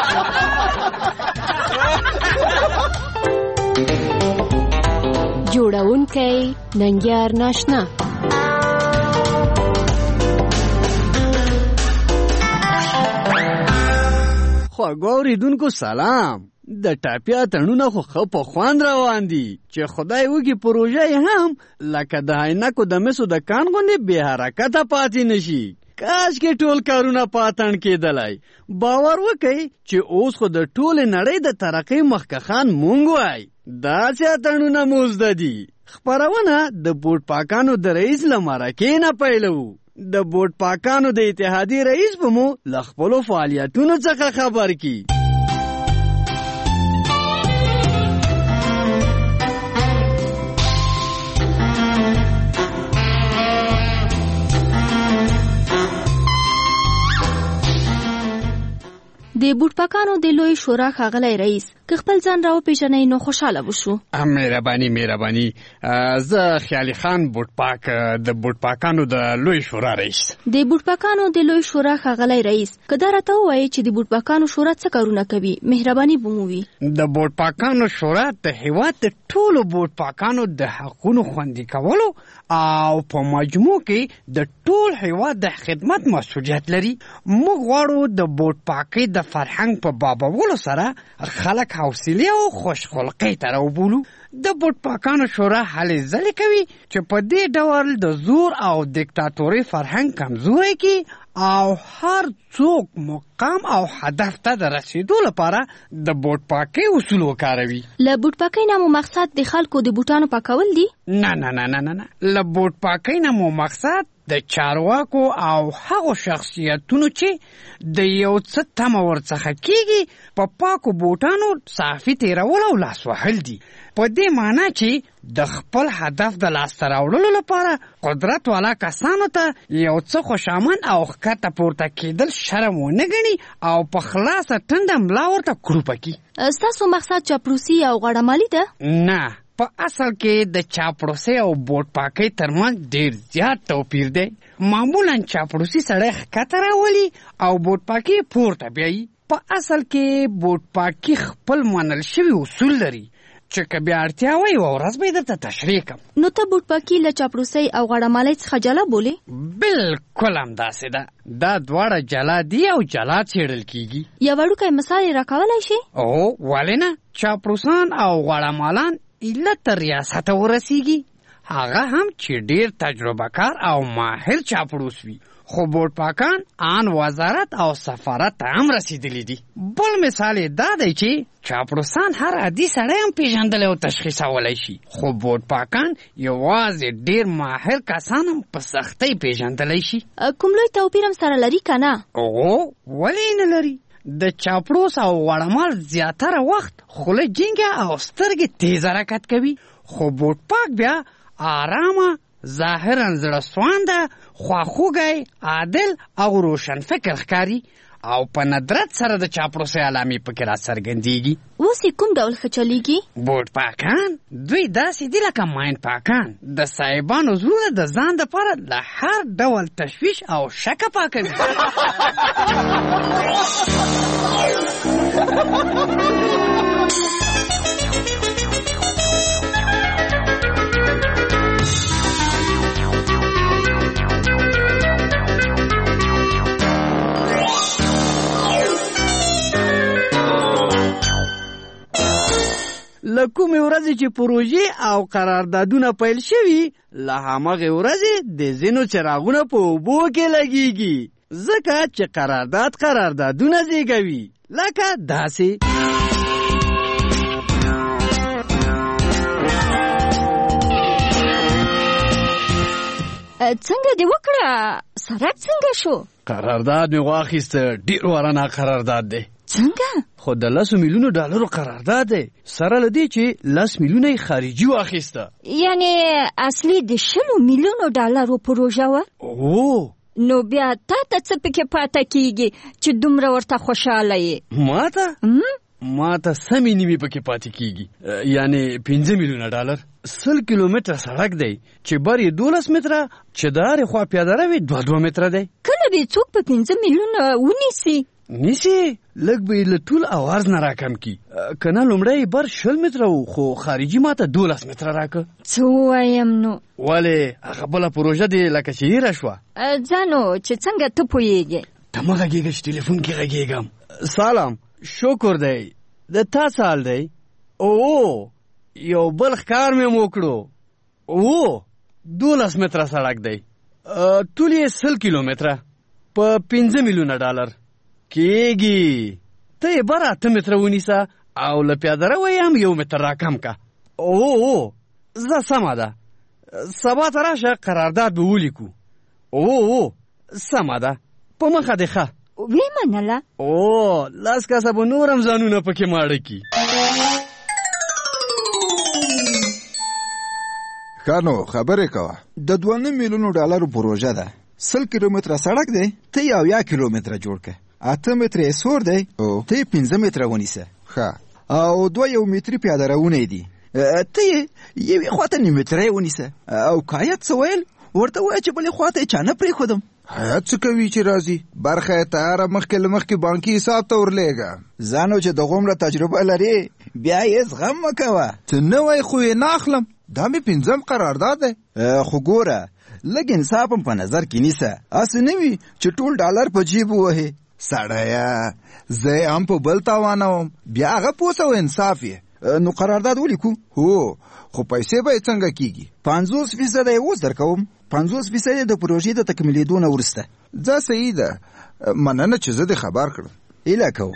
جوړه خبرونکي ننګیار ناشنا. خواږه اوریدونکو سلام. د ټاپیا تړونه خو په خوند روان دي چې خدای وکړي پروژه هم لکه د عینکو د مسو د کان غوندې بې حرکته پاتې نشي. کاش کې ټول کارونه پاتن کېدلای. باور وکړئ چې اوس خو د ټول نړۍ د ترقۍ مخکخان مونږ وای. داسې اتڼونه مو زده دي. خپرونه د بوټ پاکانو د رئیس له مرکې نه پیلوو. د بوټ پاکانو د اتحادیې رئیس به مو له خپلو فعالیتونو څخه خبر کی. د بوټپاکانو د لوی شورا ښاغلی رئیس که خپل ځان راو پیژنئ نو خوشاله وشو. مهرباني. زه خیالي خان بوټپاک د بوټپاکانو د لوی شورا رئیس. د بوټپاکانو د لوی شورا ښاغلی رئیس که دا راته ووایي چې د بوټپاکانو شورا څه کارونه کوي مهرباني به مو وي. د بوټپاکانو شورا د هیواد د ټولو بوټپاکانو د حقونو خوندي کولو او په مجموع کې د ټول هیواد د خدمت مسؤلیت لري. موږ غواړو د بوټپاکۍ د فرهنګ په بابولو سره خلک حوصله او خوشخلقۍ ته راوبولو. د بوټپاکانو شورا هلې ځلې کوي چې په دې ډول د زور او دیکتاتوري فرهنګ کمزوری کی او هر څوک مقام او هدف ته د رسیدو لپاره د بوټپاکۍ اصول وکاروي. له بوټپاکۍ نه مو مقصد د خلکو د بوټانو پاکول دي؟ نه. له بوټپاکۍ نه مو مقصد د چارواکو او هغو شخصیتونو چې د یو څه تمه ورڅخه کیږي په پاکو بوټانو صافي تیرول او لاس وهل دي. په دې معنی چې د خپل هدف د لاسته راوړلو لپاره قدرت والا کسانو ته یو څه خوشامن او ښکته پورته کېدل شرم ونه ګڼي او په خلاصه ټنډه ملا ورته کړوپه کي. ستاسو مقصد چاپلوسي او غاړهمالي ده؟ نه، په اصل کې د چاپلوسۍ او بوټپاکۍ ترمنځ ډیر زیات توپیر دی. معمولا چاپلوسي سړی ښکته راولي او بوټپاکۍ پورته بیایي. په اصل کې بوټپاکۍ خپل منل شوي اصول لري چې که بیا اړتیا وي یوه ورځ به یې درته تشریح کړم. نو ته بوټپاکۍ له چاپلوسۍ او غاړهمالۍ څخه جلا بولې؟ بالکل همداسې ده. دا دواړه جلا دي او جلا څېړل کېږي. یو وړوکی مثال یې راکولی شي؟ ولې نه. چاپلوسان او غاړهمالان ایله تر ریاسته ورسیږي، هغه هم چې ډیر تجربه کار او ماهر چاپلوس وي. خو بوټپاکان آن وزارت او سفارت ته هم رسیدلی دي. بل مثال یې دا دی چې چاپلوسان هر عادي سړی هم پیژندلی او تشخیصولی شي، خو بوټپاکان یوازې ډیر ماهر کسان هم په سختۍ پیژندلی شي. کوم لوی توپیر هم سره لري که نه؟ ولې نه لري. د چاپلوس او غاړهمال زیاتره وخت خوله جینګه او سترګې تیز حرکت کوي، خو بوټپاک بیا آرامه، ظاهرا زړه سوانده، خواخوږی، عادل او روشن فکر ښکاري او په ندرت سره د چاپلوسۍ علامې پکې راڅرګندېږي. اوس یې کوم ډول ښه چلیږي؟ بوټپاکان دوی داسې دي لکه ماین پاکان. د صاحبانو زړونه د ځان دپاره له هر ډول تشویش او شکه پاکوي. له کومې ورځې چې پروژې او قراردادونه پیل شوي له همغې ورځې د ځینو څراغونه په اوبو کې لګېږي، ځکه چې قراردادونه زیږوي. لکه داسې څنګه دې وکړه؟ سرک څنګه شو؟ قرارداد مې واخیسته، ډېر وارانه قرارداد دی. څنګه؟ خو د 10 میلیونو ډالرو قرارداد دی، سره له دې چې 10 میلیونه یې خارجي واخیسته. یعنی اصلي د 20 میلیونو ډالرو پروژه وه؟ نو بیا تا ته څه پکې پاته کیږي چې دومره ورته خوشحاله یې؟ ماته سمې نیمې پکې پاتې کیږي، یعنی 5 میلیونه ډالر. 100 کیلومتره سړک دی چې بر یې 12 متره، چې د هرې خوا پیاده روي 2 متره دی. کله به څوک په 5 میلیونه ونیسي؟ نیسی لږ به له ټول اواز نه راکم کی کنه لومړی بر 20 متره خو خارجي ماته 12 متره راکه. څه وایم نو ولې هغه بله پروژه دی لکه چې هیره شوه. ځانو چې څنګه ته پوهېږې. ته مه غږېږه چې ټلیفون کې غږېږم. سلام شکر دی د تا سال دی. او یو بل ښکار مې وکړو. 12 متره سړک دی ټول یې 100 کیلومتره په $5 میلیونه کېږي. ته یې بر 8 متره ونیسه او له پیاده روی هم 1 متر راکم که. زه سمه ده سبا ته راشه قرارداد به ولیکو. سمه ده په مخه دې ښه. ویې منله. 10 کسه به نور هم ځانونه پکې ماړه کي. ښه نو خبرې کوه. د $2 میلیونو پروژه ده. 100 کیلومتره سړک دی ته 1 کیلومتره جوړ که. 8 متره سور دی ته 15 متره ونیسه. ښه او 2 متره پیاده روونه دي ته یوې خواته 9 متره ونیسه. او کایت څه ویل ورته وایه چې بلې خواته یې چا نه پرېښودم. حیات څه کوي چې راځي برخه یې تیاره مخکې له مخکې بانکي حساب ته ورلېږه. ځانو چې د غومره تجربه لرې بیا یې زغم مه کوه. څه نه وایي خو یې نه اخلم. دا مې 5م قرارداد دی. خو ګوره لږ انصاف هم په نظر کې نیسه. هسې نه وي چې ټول ډالر په جیب ووهې. سړیه زه یې هم په بل تاوانوم بیا هغه پوسه و انصاف یې. نو قرارداد ولیکو. خو پیسې به یې څنګه کېږي؟ 50% یې اوس درکوم. 50% د پروژې د تکمیلېدو نه وروسته. ځه صحیح ده مننه چې زه دې خبر کړم. هیله کوم.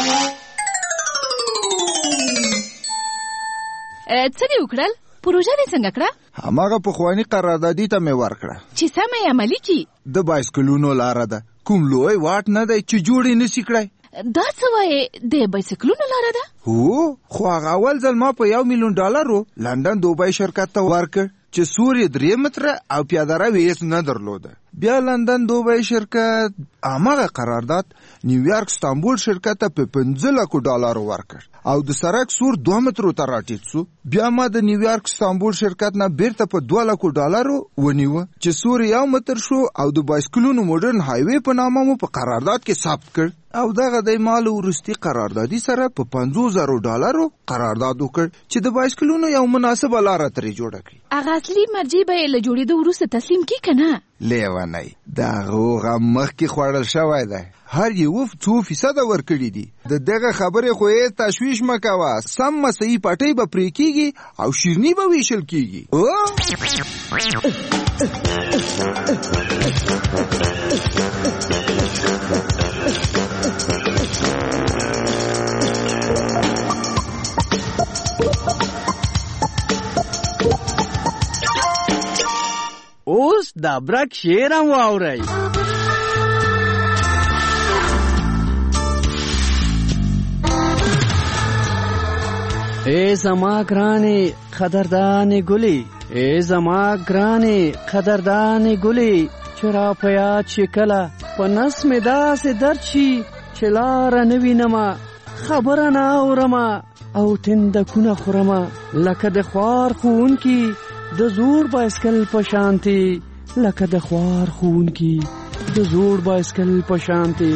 څه دې وکړل؟ پروژه دې څنګه کړه؟ هماغه پخواني قراردادي ته مې ورکړه چې سمه یې عملي کړي. د بایسکلونو لاره ده کوم لوی واټ نه دی چې جوړ یې نشي کړی. دا څه وایې د بایسکلونو لاره ده؟ خو هغه اول ځل ما په $1 میلیون لندن دوبۍ شرکت ته ورکړ چې سور یې 3 متره او پیاده روی هېڅ نه درلوده. بیا لندن دوبۍ شرکت هماغه قرارداد نیویارک استانبول شرکت ته په $15 لک ورکړ او د سړک سور 2 مترو ته راټیټ سو. بیا ما د نیویارک استانبول شرکت نه بیرته په $2 لک ونیوه چې سور 1 متر شو او د بایسکلونو مدرن هایوی په نامه مو په قرارداد کې ثبت کړ. او دغه د مال ورستی قراردادي سره په $50,000 قرارداد وکړ چې د بایسکلونو یو مناسبه لاره ترې جوړه کړي. هغه اصلي مرجع به له جوړېدو وروسته تسلیم کی کنه؟ لیونی دغه غم مخکې خوړل شوی دی. هر یو 2% ورکړي دي. د دغه خبرې خو یې تشویش مه کوه. سم صحیح پټۍ به پرې کېږي او شیرني به ویشل کېږي. اوس دا برک شعر هم واورئ. ای زما ګرانې قدردانې ګلې، ای زما ګرانې قدردانې ګلې، چې را په یاد شي کله په نس مې داسې درد شي چې لاره نه وینمه، خبره نه اورمه او تندکونه خورمه، لکه د خوار ښوونکي د زوړ بایسکل په شانتي، لکه د خوار ښوونکي د زوړ بایسکل په شانتي.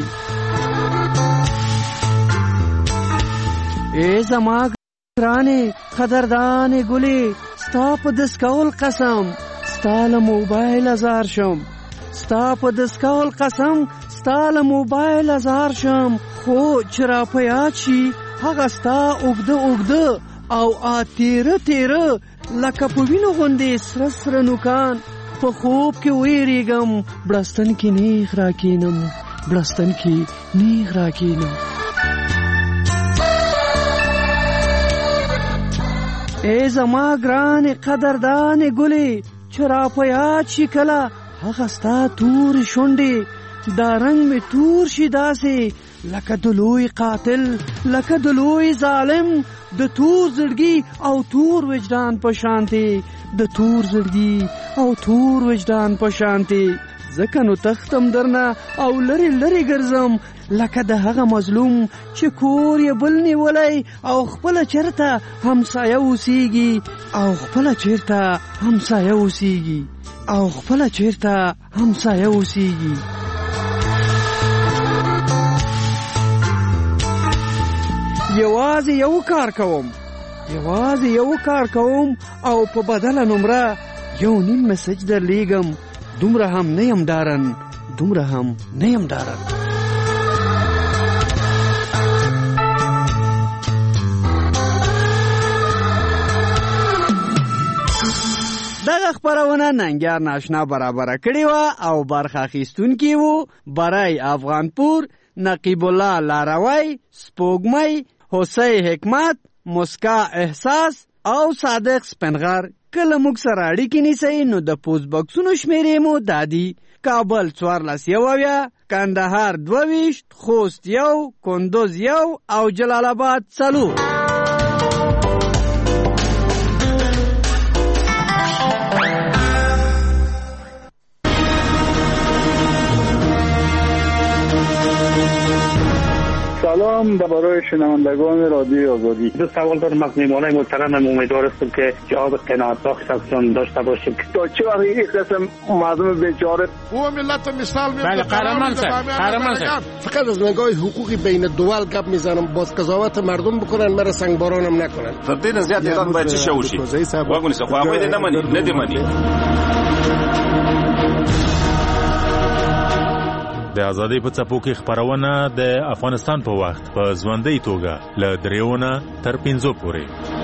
ای زما ګرانې قدردانې ګلې، ستا په دس کول قسم ستا له موبایل ازار شم، ستا په دس کول قسم ستا له موبایل ازار شم، خو چې را په یاد شي هغه ستا اوږده اوږده او تیره تیره لکه په وینو غوندې سره سره نوکان، په خوب کې ویریږم بړستن کې نیغ راکینم، بړستن کې نیغ راکینم. ای زما ګرانې قدردانې ګلې، چې را په یاد شي کله هغه ستا تورې شونډې، دا رنګ مې تور شي داسې لکه د لوی قاتل، لکه د لوی ظالم، د تور زړګي او تور وجدان په شانتي، د تور زړګي او تور وجدان په شانتي. ځکه نو تختم درنه او لري لري ګرځم، لکه د هغه مظلوم چې کور یې بل نیولی او خپله چېرته همسایه اوسیږي، او خپله چېرته همسایه اوسیږي، او خپله چېرته همسایه اوسیږي. یوازې یو کار کوم او په بدله نمره 1.5 میسج درلیږم. دومره هم نه یم ډارن. دغه خبرونه ننګیار ناشنا برابره کړې وه او برخه اخیستونکي وو برای افغانپور، نقیب الله لاروی، سپوږمۍ، حسی حکمت، مسکا احساس او صادق سپنغر. کله موږ سره اړیکې نیسئ نو د پوسټ باکسونو شمیرې مو دادي: کابل 1470، کندهار 22، خوست 1، کندوز 1 او جلال آباد 4. سلام برای شنوندگان رادیو آزادی. دو سوال دارم از میهمانای محترمم. امیدوار هستم که جواب قناعت بخش ازشون داشته باشیم. تا چه وقت این قسم مردم بیچاره او ملت مثال میاد. بله قهرمان صاحب. فقط از نگاه حقوقی بین الدول گپ میزنم. باز قضاوت مردم بکنن، مرا سنگباران هم نکنن. فردین زیاد ایران باید چه شوشی؟ واگونی سه خواهی ندیمانی. د ازادۍ په څپو کې خبرونه د افغانستان په وخت په ژوندۍ توګه له 3 تر 5 پورې